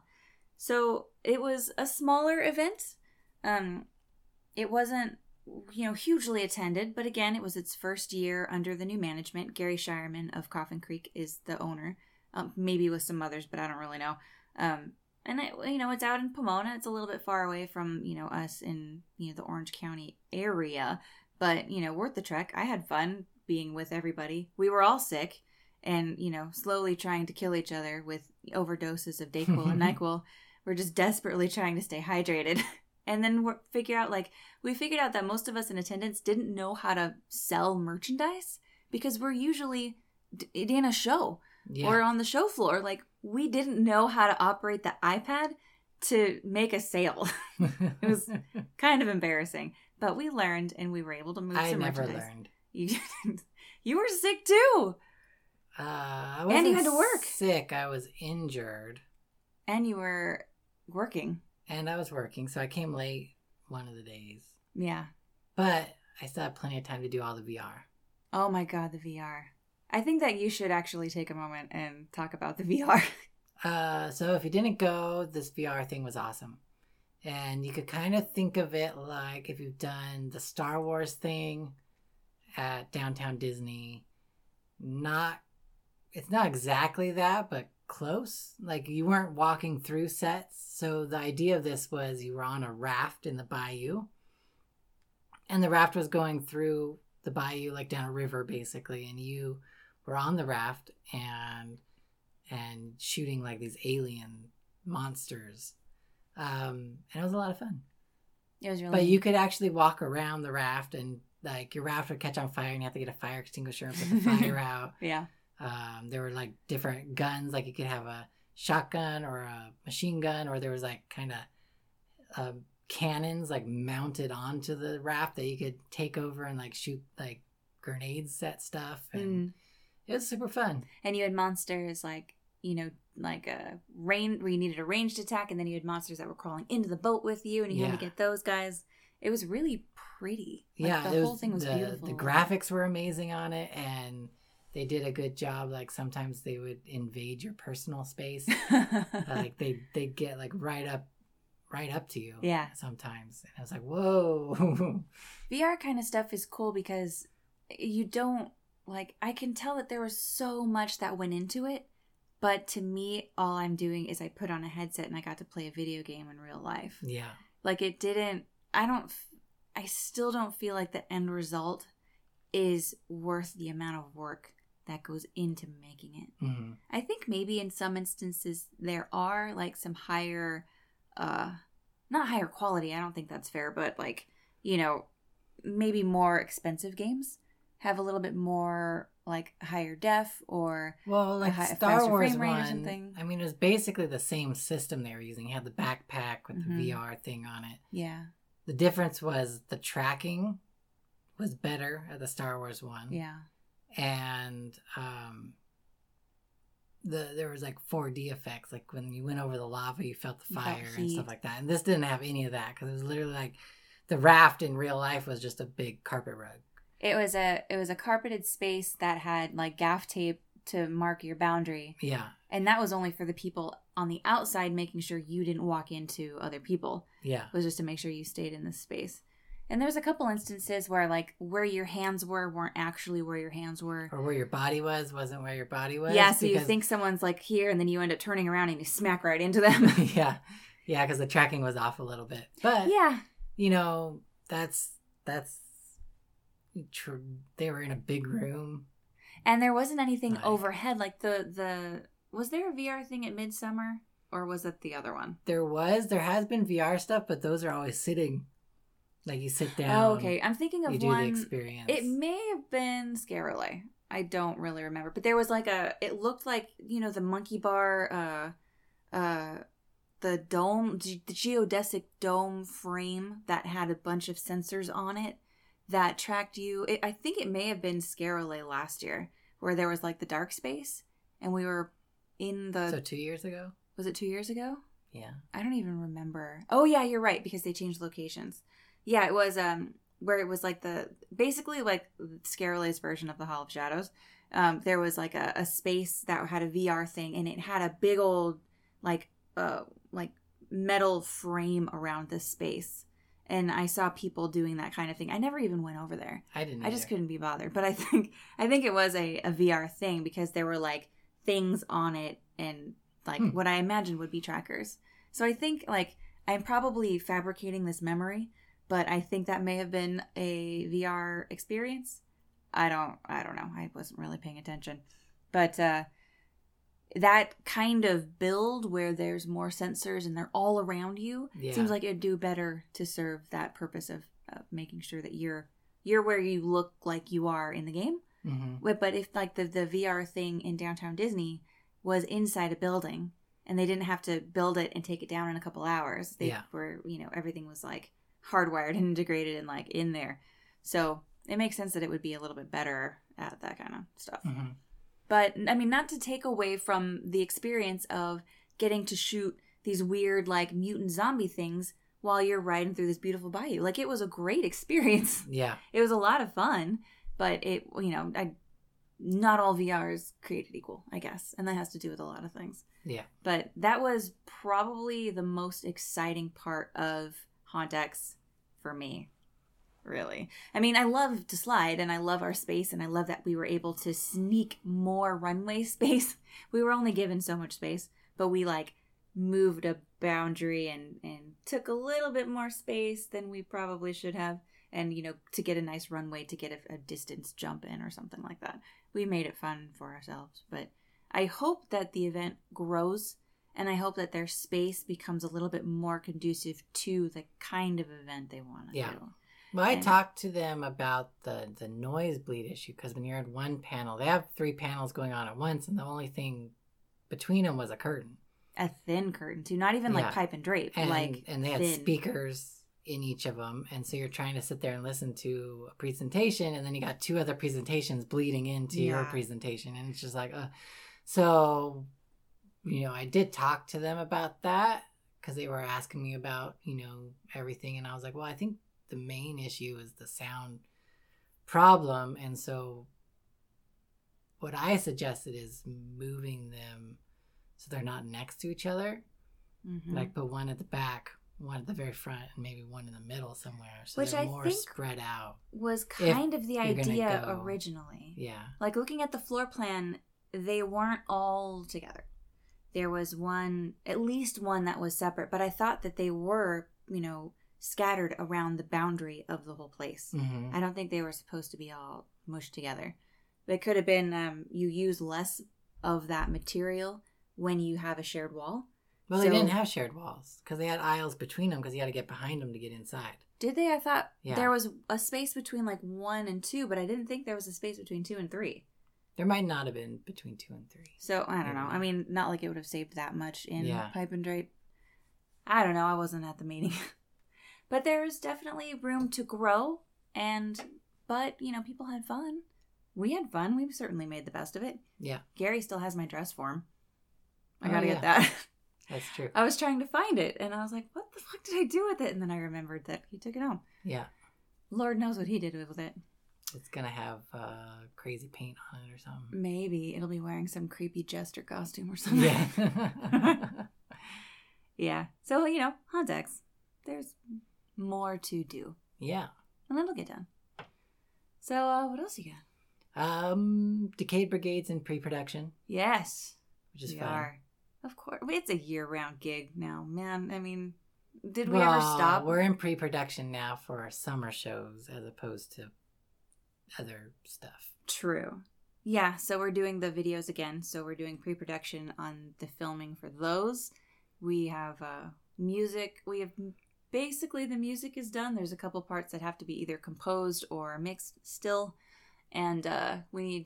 So it was a smaller event. Um, it wasn't, you know, hugely attended, but again, it was its first year under the new management. Gary Shireman of Coffin Creek is the owner, um, maybe with some others, but I don't really know. Um, and it, you know, it's out in Pomona. It's a little bit far away from, you know, us in, you know, the Orange County area, but, you know, worth the trek. I had fun being with everybody. We were all sick. And, you know, slowly trying to kill each other with overdoses of Dayquil and NyQuil. We're just desperately trying to stay hydrated. And then we figure out, like, we figured out that most of us in attendance didn't know how to sell merchandise because we're usually d- in a show Yeah. or on the show floor. Like, we didn't know how to operate the iPad to make a sale. It was kind of embarrassing. But we learned and we were able to move I some never merchandise. learned. You, you were sick too. Uh, I wasn't And you had to work. sick. I was injured. And you were working. And I was working, so I came late one of the days. Yeah. But I still had plenty of time to do all the V R. Oh my God, the V R. I think that you should actually take a moment and talk about the V R. Uh, so if you didn't go, this V R thing was awesome. And you could kind of think of it like if you've done the Star Wars thing at Downtown Disney. Not, it's not exactly that, but close. Like you weren't walking through sets. So the idea of this was you were on a raft in the bayou. And the raft was going through the bayou, like down a river basically. And you were on the raft and and shooting like these alien monsters. Um, and it was a lot of fun. It was really But you could actually walk around the raft and like your raft would catch on fire and you have to get a fire extinguisher and put the fire out. Yeah. Um, there were like different guns, like you could have a shotgun or a machine gun, or there was like kind of uh, cannons like mounted onto the raft that you could take over and like shoot like grenades at stuff. And Mm. it was super fun. And you had monsters like, you know, like a rain where you needed a ranged attack, and then you had monsters that were crawling into the boat with you, and you had Yeah. to get those guys. It was really pretty. Like, Yeah, the it whole thing was the, beautiful. The graphics were amazing on it, and they did a good job. Like sometimes they would invade your personal space. Like they they'd get like right up, right up to you. Yeah. Sometimes, and I was like, whoa. V R kind of stuff is cool because you don't like. I can tell that there was so much that went into it, but to me, all I'm doing is I put on a headset and I got to play a video game in real life. Yeah. Like it didn't. I don't. I still don't feel like the end result is worth the amount of work that goes into making it. Mm-hmm. I think maybe in some instances there are like some higher, uh, not higher quality. I don't think that's fair, but like, you know, maybe more expensive games have a little bit more like higher def or Well, like a high- a Star faster Wars frame rate or one, something. I mean, it was basically the same system they were using. You had the backpack with Mhm. the V R thing on it. yeah, The difference was the tracking was better at the Star Wars one. yeah, And um, the there was like four D effects. Like when you went over the lava, you felt the You felt fire and heat. stuff like that. And this didn't have any of that because it was literally like the raft in real life was just a big carpet rug. It was a it was a carpeted space that had like gaff tape to mark your boundary, Yeah, and that was only for the people on the outside, making sure you didn't walk into other people. yeah. It was just to make sure you stayed in this space. And there's a couple instances where like where your hands were weren't actually where your hands were. Or where your body was wasn't where your body was. Yeah, so you because- think someone's like here, and then you end up turning around and you smack right into them. yeah, yeah, because the tracking was off a little bit. But Yeah. you know, that's that's true. They were in a big room. And there wasn't anything Right. overhead. Like the the was there a V R thing at Midsummer, or was it the other one? There was, there has been V R stuff, but those are always sitting. Like you sit down. Oh, okay. I'm thinking of You do one. the experience. It may have been Scarole. I don't really remember, but there was like a. It looked like, you know, the monkey bar, uh, uh, the dome, the geodesic dome frame that had a bunch of sensors on it that tracked you. It, I think it may have been Scarole last year, where there was like the dark space, and we were in the. So two years ago. Was it two years ago? Yeah. I don't even remember. Oh yeah, you're right, because they changed locations. Yeah, it was um where it was like the basically like Scarole's version of the Hall of Shadows. Um, there was like a, a space that had a V R thing, and it had a big old like uh like metal frame around this space. And I saw people doing that kind of thing. I never even went over there. I didn't. I just either. couldn't be bothered. But I think I think it was a, a V R thing because there were like things on it and like Hmm. what I imagined would be trackers. So I think like I'm probably fabricating this memory, but I think that may have been a V R experience. I don't I don't know. I wasn't really paying attention. But uh that kind of build where there's more sensors and they're all around you Yeah. seems like it'd do better to serve that purpose of, of making sure that you're you're where you look like you are in the game. Mm-hmm. But but if like the, the V R thing in Downtown Disney was inside a building and they didn't have to build it and take it down in a couple hours, they Yeah. were, you know, everything was like hardwired and integrated and like in there. So it makes sense that it would be a little bit better at that kind of stuff. Mm-hmm. But, I mean, not to take away from the experience of getting to shoot these weird, like, mutant zombie things while you're riding through this beautiful bayou. Like, it was a great experience. Yeah. It was a lot of fun, but it, you know, I, not all V R is created equal, I guess. And that has to do with a lot of things. Yeah. But that was probably the most exciting part of HauntX for me. Really. I mean, I love to slide and I love our space and I love that we were able to sneak more runway space. We were only given so much space, but we like moved a boundary and, and took a little bit more space than we probably should have. And, you know, to get a nice runway to get a, a distance jump in or something like that. We made it fun for ourselves. But I hope that the event grows and I hope that their space becomes a little bit more conducive to the kind of event they want to yeah. do. Well, I And- talked to them about the, the noise bleed issue because when you're in one panel, they have three panels going on at once, and the only thing between them was a curtain. A thin curtain, too. Not even like Yeah. pipe and drape. And, like and they had thin. speakers in each of them, and so you're trying to sit there and listen to a presentation, and then you got two other presentations bleeding into your Yeah. presentation, and it's just like, uh, so, you know, I did talk to them about that because they were asking me about, you know, everything, and I was like, well, I think the main issue is the sound problem, and so what I suggested is moving them so they're not next to each other. Mhm. Like put one at the back, one at the very front, and maybe one in the middle somewhere, so Which they're I more think- spread out. was kind of the you're gonna idea go- originally. Yeah, Like looking at the floor plan, they weren't all together. There was one, at least one that was separate, but I thought that they were, you know, scattered around the boundary of the whole place. mm-hmm. I don't think they were supposed to be all mushed together. It could have been um, you use less of that material when you have a shared wall. Well, So- they didn't have shared walls because they had aisles between them because you had to get behind them to get inside. Did they? I thought Yeah. there was a space between like one and two, but I didn't think there was a space between two and three. There might not have been between two and three. So I don't know. Yeah. I mean, not like it would have saved that much in Yeah. pipe and drape. I don't know. I wasn't at the meeting. But there's definitely room to grow. And, but, you know, people had fun. We had fun. We certainly made the best of it. Yeah, Gary still has my dress form. I Oh, gotta yeah. get that. that's true. I was trying to find it. And I was like, what the fuck did I do with it? And then I remembered that he took it home. Yeah, Lord knows what he did with it. it's gonna have uh, crazy paint on it or something. Maybe it'll be wearing some creepy jester costume or something. Yeah. Yeah. So, you know, HauntX, there's more to do. Yeah. And it'll get done. So, uh, what else you got? Um, Decayed Brigade's in pre-production, Yes. which is we fun. are. Of course. It's a year-round gig now, man. I mean, did we Well, ever stop? We're in pre-production now for our summer shows as opposed to other stuff. True. Yeah, so we're doing the videos again. So we're doing pre-production on the filming for those. We have uh, music. We have basically the music is done. There's a couple parts that have to be either composed or mixed still. And uh, we need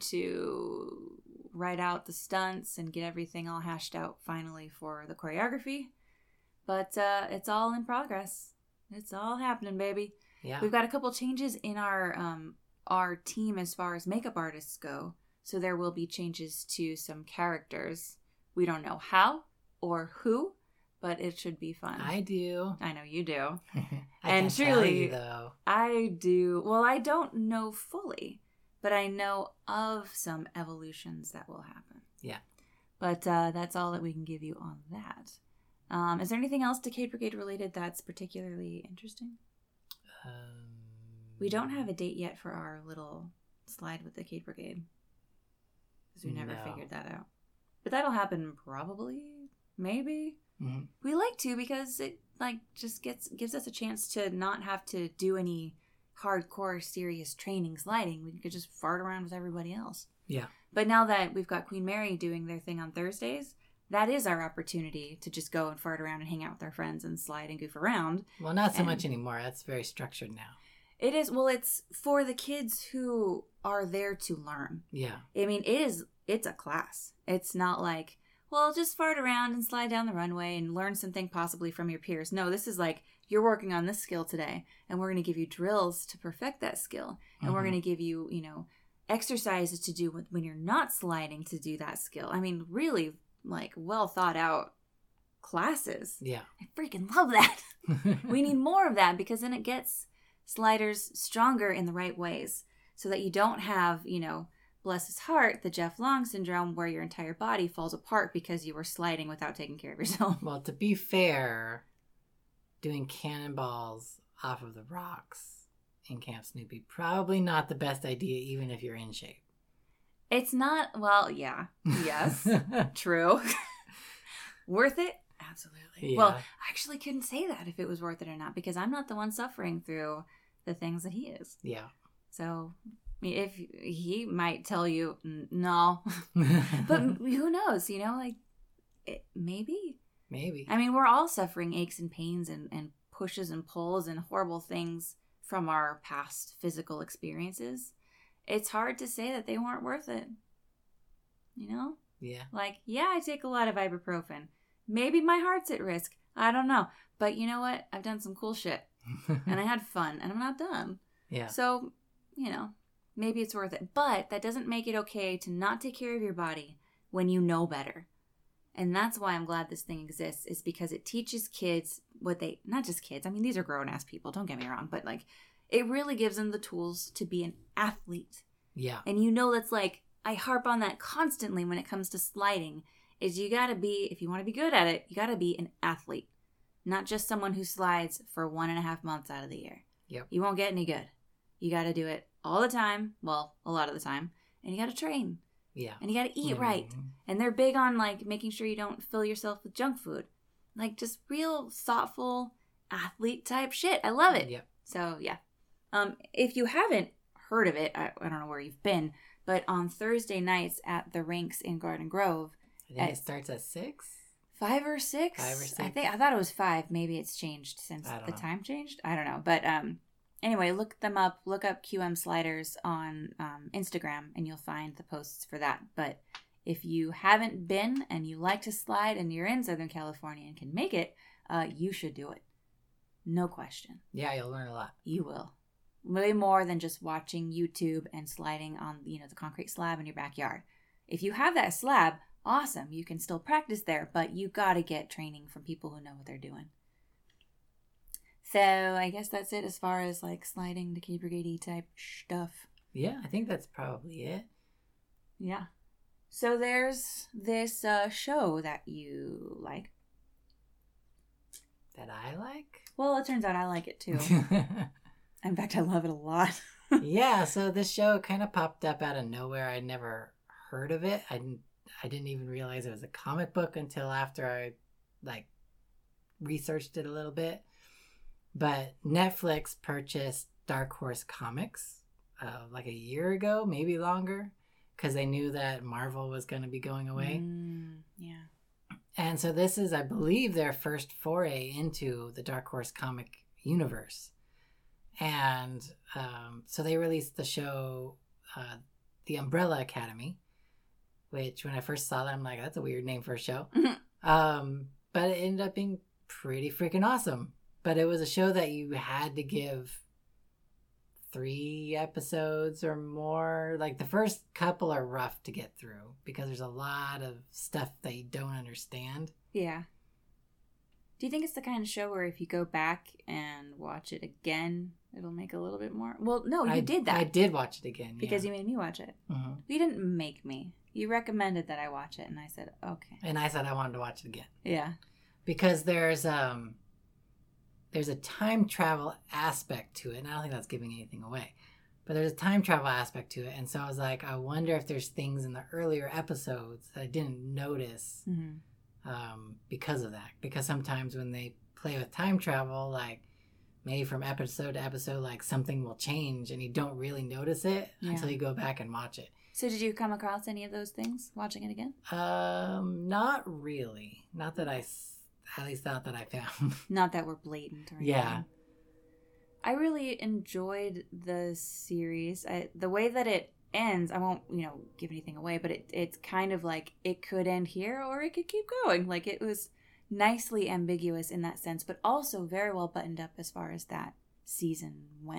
to write out the stunts and get everything all hashed out finally for the choreography. But uh, it's all in progress. It's all happening, baby. Yeah. We've got a couple changes in our um, our team as far as makeup artists go. So there will be changes to some characters. We don't know how or who, but it should be fun. I do. I know you do. I And can't tell truly- you, though. I do. Well, I don't know fully, but I know of some evolutions that will happen. Yeah. But uh, that's all that we can give you on that. Um, is there anything else Decayed Brigade related that's particularly interesting? Um, We don't have a date yet for our little slide with Decayed Brigade. Because we never No. figured that out. But that'll happen probably, maybe. Mhm. We like to because it like just gets gives us a chance to not have to do any hardcore serious training sliding. We could just fart around with everybody else. Yeah. But now that we've got Queen Mary doing their thing on Thursdays, that is our opportunity to just go and fart around and hang out with our friends and slide and goof around. Well, not so And- much anymore. That's very structured now. It is, well, it's for the kids who are there to learn. Yeah. I mean, it is, it's a class. It's not like, well, just fart around and slide down the runway and learn something possibly from your peers. No, this is like, you're working on this skill today, and we're going to give you drills to perfect that skill. And we're Mhm. going to give you, you know, exercises to do with when you're not sliding to do that skill. I mean, really, like, well thought out classes. Yeah. I freaking love that. We need more of that, because then it gets sliders stronger in the right ways, so that you don't have, you know, bless his heart, the Jeff Long syndrome, where your entire body falls apart because you were sliding without taking care of yourself. Well, to be fair, doing cannonballs off of the rocks in Camp Snoopy, probably not the best idea, even if you're in shape. It's not, well, yeah. Yes. True. Worth it? Absolutely. Yeah. Well, I actually couldn't say that if it was worth it or not, because I'm not the one suffering through the things that he is. Yeah. So, I mean, if he might tell you, no. But who knows, you know, like, it, maybe. Maybe. I mean, we're all suffering aches and pains and, and pushes and pulls and horrible things from our past physical experiences. It's hard to say that they weren't worth it. You know? Yeah. Like, yeah, I take a lot of ibuprofen. Maybe my heart's at risk. I don't know. But you know what? I've done some cool shit. And I had fun. And I'm not done. Yeah. So, you know, maybe it's worth it. But that doesn't make it okay to not take care of your body when you know better. And that's why I'm glad this thing exists, is because it teaches kids what they, not just kids, I mean, these are grown-ass people, don't get me wrong, but like, it really gives them the tools to be an athlete. Yeah. And you know, that's like, I harp on that constantly when it comes to sliding, is you gotta be, if you want to be good at it, you gotta be an athlete. Not just someone who slides for one and a half months out of the year. Yep. You won't get any good. You gotta do it all the time, well, a lot of the time, and you gotta train. Yeah. And you gotta eat Mm-hmm. right. And they're big on, like, making sure you don't fill yourself with junk food. Like, just real thoughtful athlete type shit. I love it. Yep. So, yeah. Um, if you haven't heard of it, I, I don't know where you've been, but on Thursday nights at the rinks in Garden Grove, I think at it starts at six. five or six? Five or six. I think I thought it was five. Maybe it's changed since I don't the know. time changed. I don't know. But um, anyway, look them up. Look up Q M Sliders on um, Instagram, and you'll find the posts for that. But if you haven't been and you like to slide and you're in Southern California and can make it, uh, you should do it. No question. Yeah, you'll learn a lot. You will. Way more than just watching YouTube and sliding on, you know, the concrete slab in your backyard. If you have that slab, awesome. You can still practice there, but you got to get training from people who know what they're doing. So I guess that's it as far as like sliding to Cape Brigade type stuff. Yeah, I think that's probably it. Yeah. So there's this uh, show that you like. That I like? Well, it turns out I like it too. In fact, I love it a lot. Yeah, so this show kind of popped up out of nowhere. I'd never heard of it. I didn't, I didn't even realize it was a comic book until after I like researched it a little bit. But Netflix purchased Dark Horse Comics uh, like a year ago, maybe longer, because they knew that Marvel was going to be going away. Mm, yeah. And so this is, I believe, their first foray into the Dark Horse comic universe. And um, so they released the show, uh, The Umbrella Academy, which when I first saw that, I'm like, that's a weird name for a show. um, but it ended up being pretty freaking awesome. But it was a show that you had to give three episodes or more. Like the first couple are rough to get through because there's a lot of stuff that you don't understand. Yeah. Do you think it's the kind of show where if you go back and watch it again, it'll make a little bit more? Well, no, you I, did that. I did watch it again. Because yeah. you made me watch it. Mm-hmm. You didn't make me. You recommended that I watch it, and I said, okay. And I said I wanted to watch it again. Yeah. Because there's um there's a time travel aspect to it, and I don't think that's giving anything away. But there's a time travel aspect to it, and so I was like, I wonder if there's things in the earlier episodes that I didn't notice Mm-hmm. um, because of that. Because sometimes when they play with time travel, like maybe from episode to episode, like something will change, and you don't really notice it Yeah. until you go back and watch it. So did you come across any of those things watching it again? Um, not really. Not that I, s- at least not that I found. Not that we're blatant or anything. Yeah. I really enjoyed the series. I, the way that it ends, I won't, you know, give anything away, but it it's kind of like it could end here or it could keep going. Like it was nicely ambiguous in that sense, but also very well buttoned up as far as that season went.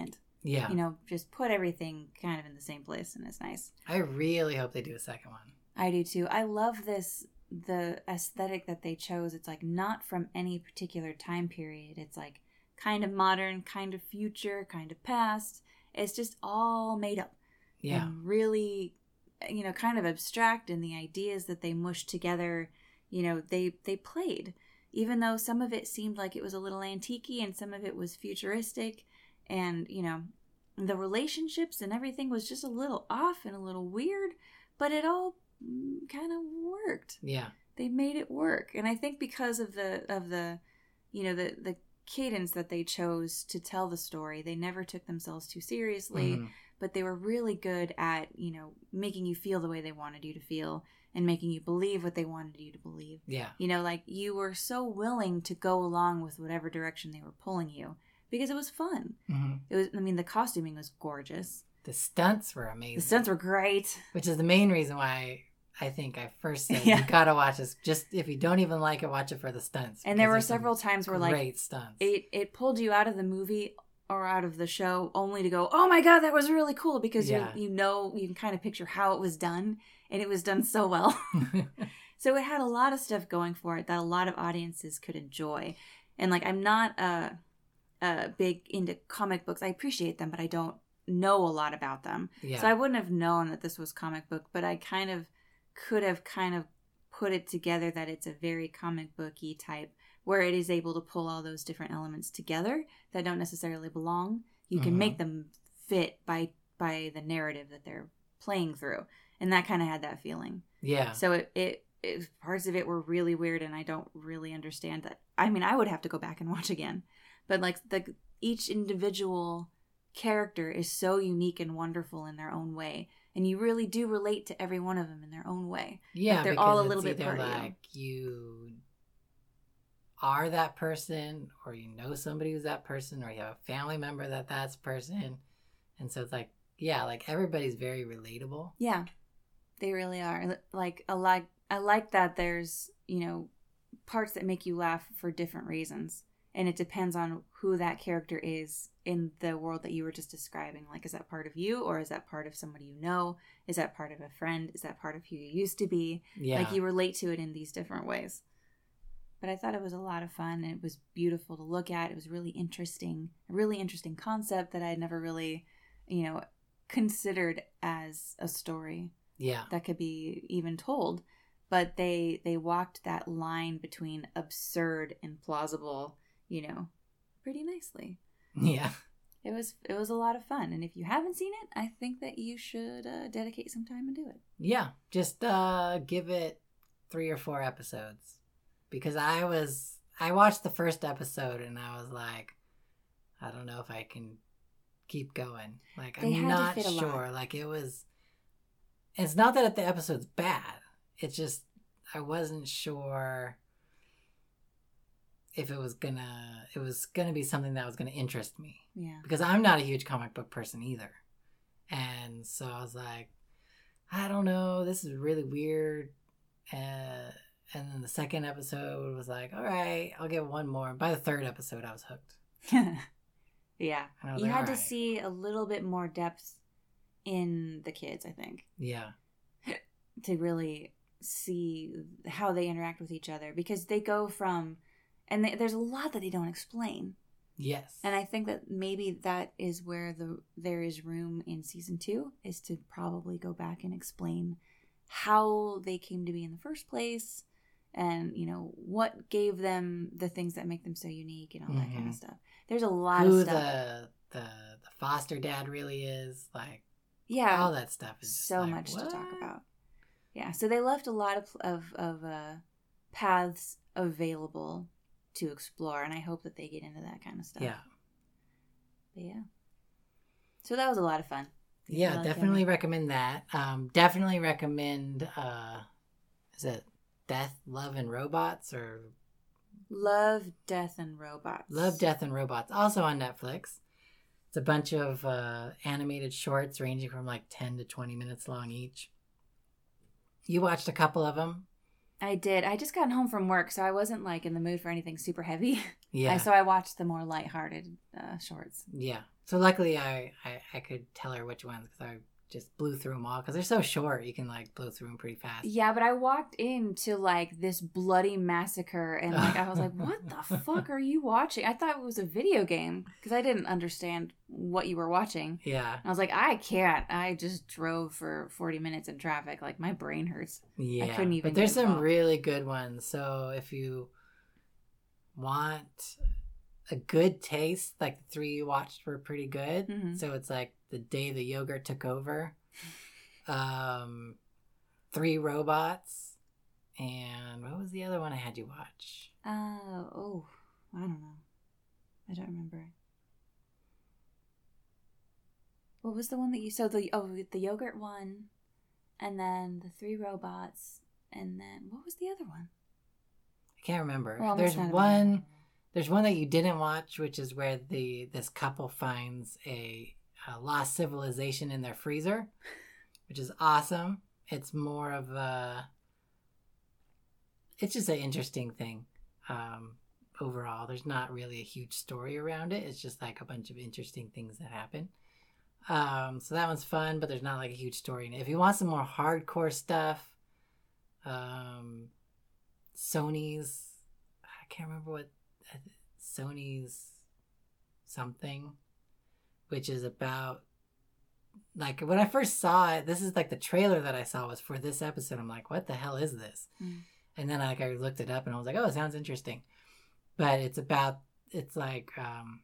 Yeah. You know, just put everything kind of in the same place, and it's nice. I really hope they do a second one. I do too. I love this, the aesthetic that they chose. It's like not from any particular time period. It's like kind of modern, kind of future, kind of past. It's just all made up. Yeah. And really, you know, kind of abstract, and the ideas that they mushed together, you know, they, they played. Even though some of it seemed like it was a little antique-y and some of it was futuristic. And, you know, the relationships and everything was just a little off and a little weird. But it all kind of worked. Yeah. They made it work. And I think because of the, of the, you know, the, the cadence that they chose to tell the story, they never took themselves too seriously. Mm-hmm. But they were really good at, you know, making you feel the way they wanted you to feel. And making you believe what they wanted you to believe. Yeah. You know, like you were so willing to go along with whatever direction they were pulling you because it was fun. Mm-hmm. It was. I mean, the costuming was gorgeous. The stunts were amazing. The stunts were great. Which is the main reason why I think I first said yeah. you gotta watch this. Just if you don't even like it, watch it for the stunts. And there were several times where like great stunts. It it pulled you out of the movie or out of the show only to go, oh my god, that was really cool, because yeah. you you know you can kind of picture how it was done. And it was done so well. So it had a lot of stuff going for it that a lot of audiences could enjoy. And like, I'm not uh, uh, big into comic books. I appreciate them, but I don't know a lot about them. Yeah. So I wouldn't have known that this was comic book, but I kind of could have kind of put it together that it's a very comic booky type, where it is able to pull all those different elements together that don't necessarily belong. You can mm-hmm. make them fit by by the narrative that they're playing through. And that kind of had that feeling. Yeah. So it, it, it, parts of it were really weird, and I don't really understand that. I mean, I would have to go back and watch again. But like the each individual character is so unique and wonderful in their own way. And you really do relate to every one of them in their own way. Yeah, like they're all a little bit part like of you. You are that person, or you know somebody who's that person, or you have a family member that that's person. And so it's like, yeah, like everybody's very relatable. Yeah. They really are. Like, I like, I like that there's, you know, parts that make you laugh for different reasons. And it depends on who that character is in the world that you were just describing. Like, is that part of you, or is that part of somebody you know? Is that part of a friend? Is that part of who you used to be? Yeah. Like, you relate to it in these different ways. But I thought it was a lot of fun. It was beautiful to look at. It was really interesting. A really interesting concept that I had never really, you know, considered as a story. Yeah. That could be even told. But they they walked that line between absurd and plausible, you know, pretty nicely. Yeah. It was it was a lot of fun. And if you haven't seen it, I think that you should uh, dedicate some time and do it. Yeah. Just uh, give it three or four episodes. Because I was, I watched the first episode and I was like, I don't know if I can keep going. Like, They I'm had not to fit a sure. lot. Like, it was, it's not that the episode's bad. It's just, I wasn't sure if it was gonna, it was gonna be something that was gonna interest me. Yeah. Because I'm not a huge comic book person either. And so I was like, I don't know, this is really weird. Uh, and then the second episode was like, all right, I'll get one more. By the third episode, I was hooked. Yeah. Was you like, had to right. see a little bit more depth in the kids, I think. Yeah. To really see how they interact with each other. Because they go from, and they, there's a lot that they don't explain. Yes. And I think that maybe that is where the there is room in season two, is to probably go back and explain how they came to be in the first place, and, you know, what gave them the things that make them so unique and all that mm-hmm. kind of stuff. There's a lot Who of stuff. the, the the foster dad really is, like, yeah, all that stuff is just so like, much what? to talk about. Yeah, so they left a lot of of, of uh, paths available to explore, and I hope that they get into that kind of stuff. Yeah. But yeah. So that was a lot of fun. Yeah, like definitely it. recommend that. Um, definitely recommend, uh, is it Death, Love, and Robots, or Love, Death, and Robots. Love, Death, and Robots, also on Netflix. It's a bunch of uh, animated shorts ranging from like ten to twenty minutes long each. You watched a couple of them? I did. I just got home from work, so I wasn't like in the mood for anything super heavy. Yeah. So I watched the more lighthearted uh, shorts. Yeah. So luckily, I, I, I could tell her which ones because I just blew through them all because they're so short. You can like blow through them pretty fast. Yeah, but I walked into like this bloody massacre and like I was like, what the fuck are you watching? I thought it was a video game because I didn't understand what you were watching. Yeah. And I was like, I can't. I just drove for forty minutes in traffic. Like my brain hurts. Yeah. I couldn't even But there's get some involved. really good ones. So if you want a good taste, like the three you watched were pretty good. Mhm. So it's like The Day the Yogurt Took Over, um, Three Robots, and what was the other one I had you watch? Uh, oh, I don't know. I don't remember. What was the one that you, so the, oh, the yogurt one, and then the three robots, and then, what was the other one? I can't remember. Well, There's must not have one. been. There's one that you didn't watch, which is where the this couple finds a, a lost civilization in their freezer, which is awesome. It's more of a. It's just an interesting thing. Um, overall, there's not really a huge story around it. It's just like a bunch of interesting things that happen. Um, so that one's fun, but there's not like a huge story in it. If you want some more hardcore stuff, um, Sony's. I can't remember what. Sony's something, which is about like when I first saw it, this is like the trailer that I saw was for this episode. I'm like, what the hell is this? Mm. And then like I looked it up and I was like, oh, it sounds interesting. But it's about it's like um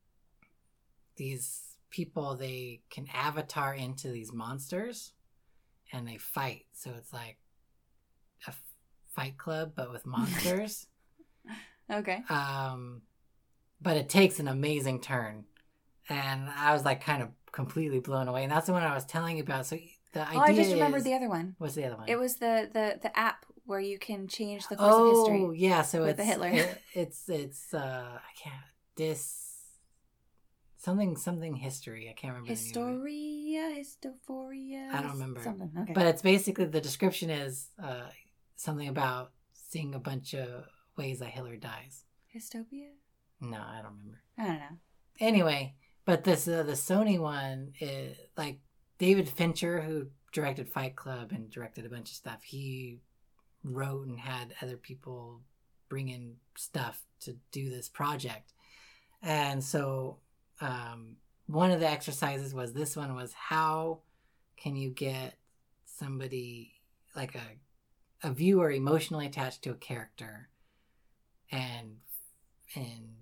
these people, they can avatar into these monsters and they fight. So it's like a f- fight club but with monsters. Okay. Um, but it takes an amazing turn, and I was like kind of completely blown away. And that's the one I was telling you about. So the idea Oh, I just remembered is, the other one. what's the other one? It was the the the app where you can change the course oh, of history. yeah. So with it's the Hitler. it, it's it's uh I can't this something something history. I can't remember. Historia, Histophoria. I don't remember. Something. Okay. But it's basically the description is uh something about seeing a bunch of ways that Hitler dies. Histopia? No, I don't remember. I don't know. Anyway, but this uh, the Sony one is like David Fincher, who directed Fight Club and directed a bunch of stuff. He wrote and had other people bring in stuff to do this project. And so um, one of the exercises was this one was how can you get somebody like a a viewer emotionally attached to a character and and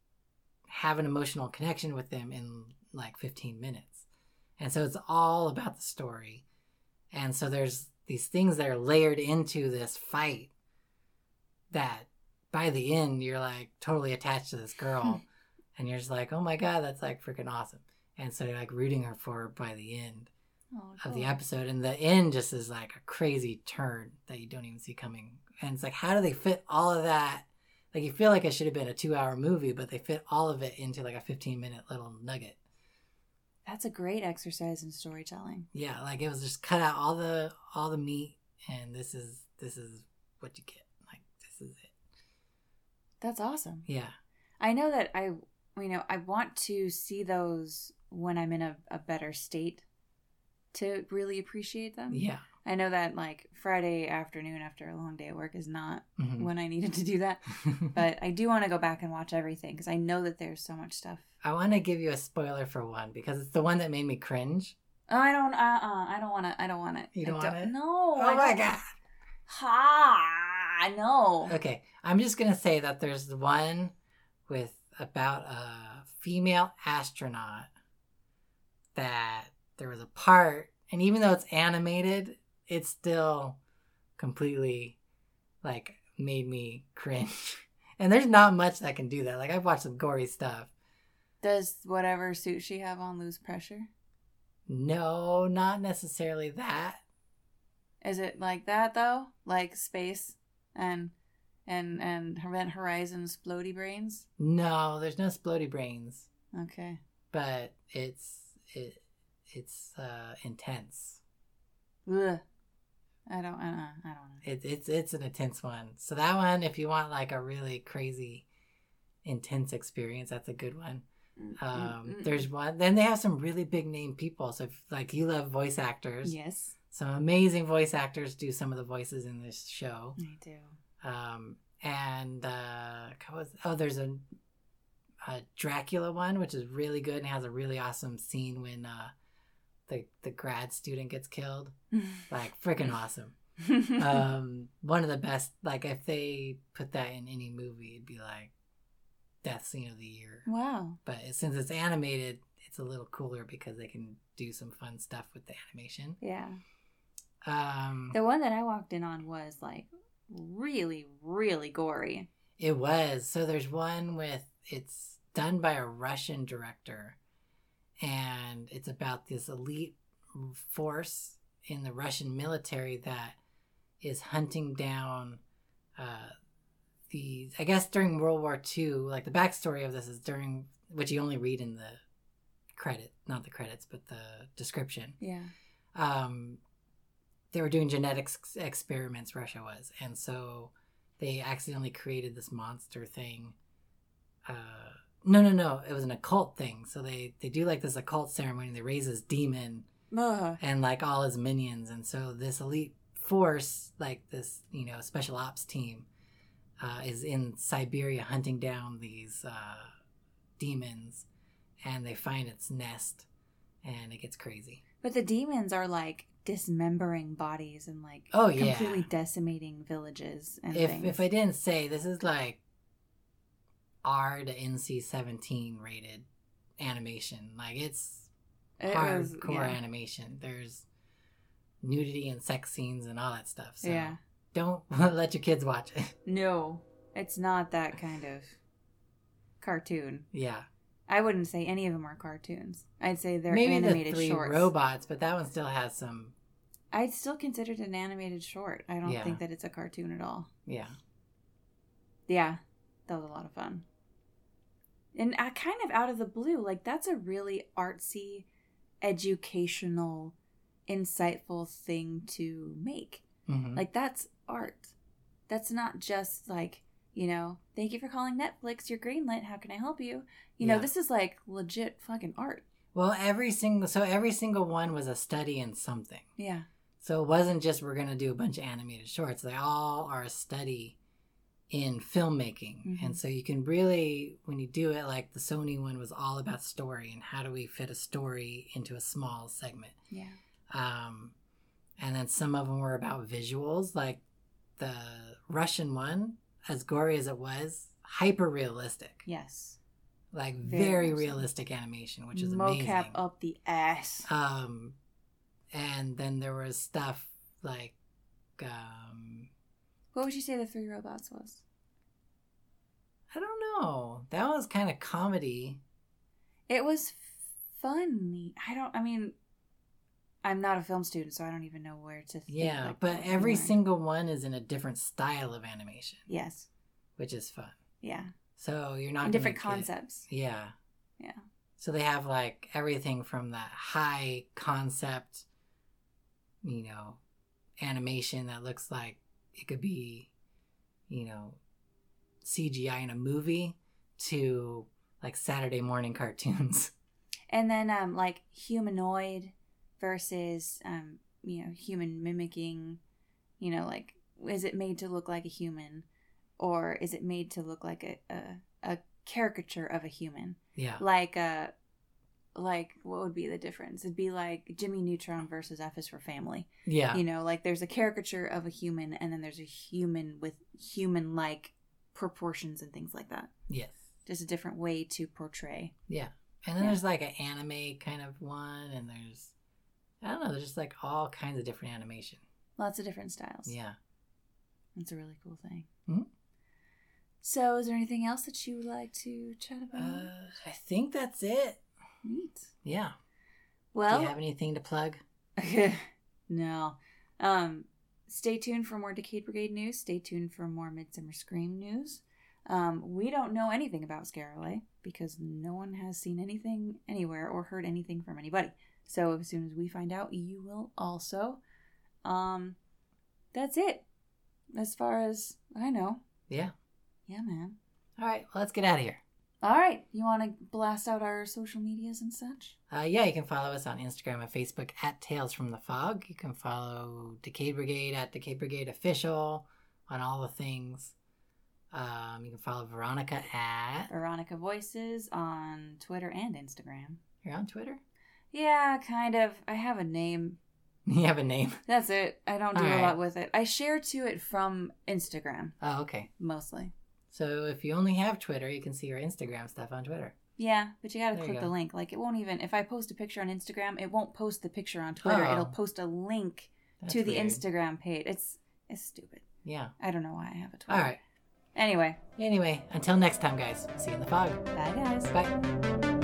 have an emotional connection with them in like fifteen minutes. And so it's all about the story. And so there's these things that are layered into this fight that by the end you're like totally attached to this girl and you're just like, oh my god, that's like freaking awesome. And so you're like rooting her for her by the end Oh, of the cool. episode, and the end just is like a crazy turn that you don't even see coming. And it's like, how do they fit all of that? Like, you feel like it should have been a two-hour movie, but they fit all of it into like a fifteen-minute little nugget. That's a great exercise in storytelling. Yeah, like it was just cut out all the all the meat, and this is this is what you get. Like, this is it. That's awesome. Yeah, I know that I, you know, I want to see those when I'm in a, a better state to really appreciate them. yeah. I know that like Friday afternoon after a long day at work is not Mhm. when I needed to do that. But I do want to go back and watch everything because I know that there's so much stuff. I want to give you a spoiler for one because it's the one that made me cringe. Oh, I don't. Uh. uh I don't want to. I don't want it. You don't I want it? No. Oh I my don't- god. Ha! No. Okay, I'm just gonna say that there's one with about a female astronaut that there was a part, and even though it's animated, it still completely like made me cringe. And there's not much that can do that. Like, I've watched some gory stuff. Does whatever suit she have on lose pressure? No, not necessarily that. Is it like that though? Like space and and and Event Horizon's floaty brains? No, there's no splody brains, Okay. but it's it it's uh, intense. Ugh. I don't. I don't. I don't know. It, it's it's an intense one. So that one, if you want like a really crazy, intense experience, that's a good one. Um, there's one. Then they have some really big name people. So if, like, you love voice actors, Yes, some amazing voice actors do some of the voices in this show. I do. Um, and uh, what was, oh, there's a, a Dracula one, which is really good and has a really awesome scene when uh, the the grad student gets killed. Like, freaking awesome. um, one of the best. Like, if they put that in any movie, it'd be like death scene of the year. Wow. But since it's animated, it's a little cooler because they can do some fun stuff with the animation. Yeah. Um, The one that I walked in on was like really, really gory. It was. So there's one with, it's done by a Russian director, and it's about this elite force in the Russian military that is hunting down uh, the, I guess during World War Two, like the backstory of this is during, which you only read in the credit, not the credits, but the description. Yeah. Um, they were doing genetics experiments, Russia was, and so they accidentally created this monster thing. Uh, no, no, no, it was an occult thing. So they, they do like this occult ceremony. They raise this demon Ugh. and like all his minions. And so this elite force, like this, you know, special ops team, uh, is in Siberia hunting down these uh, demons, and they find its nest, and it gets crazy. But the demons are like dismembering bodies and like Oh, yeah. completely decimating villages and If things. if I didn't say, this is like R to N C seventeen rated animation. Like, it's It was- hardcore yeah. animation. There's nudity and sex scenes and all that stuff. So Yeah. don't let your kids watch it. No, it's not that kind of cartoon. Yeah. I wouldn't say any of them are cartoons. I'd say they're Maybe animated the three shorts. robots, but that one still has some, I'd still consider it an animated short. I don't Yeah. think that it's a cartoon at all. yeah. Yeah, that was a lot of fun. And I kind of out of the blue, like that's a really artsy, educational, insightful thing to make. Mm-hmm. Like that's art. That's not just like, you know, thank you for calling Netflix, you're greenlit, how can I help you? You know, Yeah. this is like legit fucking art. Well, every single, so every single one was a study in something. Yeah. So it wasn't just we're going to do a bunch of animated shorts. They all are a study in filmmaking. Mhm. And so you can really, when you do it, like the Sony one was all about story and how do we fit a story into a small segment. Yeah. Um, and then some of them were about visuals, like the Russian one, as gory as it was, hyper realistic. Yes. Like Very very, much so. realistic animation, which is Mocap amazing. up the ass. Um, and then there was stuff like, um, What would you say the three robots was? I don't know. That was kind of comedy. It was funny. I don't, I mean, I'm not a film student, so I don't even know where to think. Yeah, like, but what every anymore. single one is in a different style of animation, Yes. which is fun. Yeah. So you're not And gonna different get- concepts. Yeah. Yeah. So they have like everything from that high concept, you know, animation that looks like it could be, you know, C G I in a movie to like Saturday morning cartoons. And then, um, like humanoid versus, um, you know, human mimicking, you know, like, is it made to look like a human or is it made to look like a, a, a caricature of a human? Yeah. Like, uh, like what would be the difference? It'd be like Jimmy Neutron versus F is for Family. Yeah. You know, like there's a caricature of a human and then there's a human with human-like proportions and things like that. Yes. Just a different way to portray. Yeah. And then Yeah. there's like an anime kind of one, and there's, I don't know, there's just like all kinds of different animation. Lots of different styles. Yeah. It's a really cool thing. Mhm. So, is there anything else that you would like to chat about? Uh, I think that's it. Neat. Yeah. Well, Do you have anything to plug? no. Um, stay tuned for more Decade Brigade news. Stay tuned for more Midsummer Scream news. Um, we don't know anything about Scarlet because no one has seen anything anywhere or heard anything from anybody. So as soon as we find out, you will also. Um, that's it. As far as I know. Yeah. Yeah, man. All right. Well, let's get out of here. All right. You want to blast out our social medias and such? Uh, yeah, you can follow us on Instagram and Facebook at Tales from the Fog. You can follow Decayed Brigade at Decayed Brigade Official on all the things. Um, you can follow Veronica at... Veronica Voices on Twitter and Instagram. You're on Twitter? Yeah, kind of. I have a name. You have a name? That's it. I don't do All a right. lot with it. I share to it from Instagram. Oh, okay. Mostly. So if you only have Twitter, you can see your Instagram stuff on Twitter. Yeah, but you gotta There you click go. the link. Like, it won't even... If I post a picture on Instagram, it won't post the picture on Twitter. Oh. It'll post a link That's to the weird. Instagram page. It's it's stupid. Yeah. I don't know why I have a Twitter. All right. Anyway. Anyway, until next time, guys. See you in the fog. Bye, guys. Bye.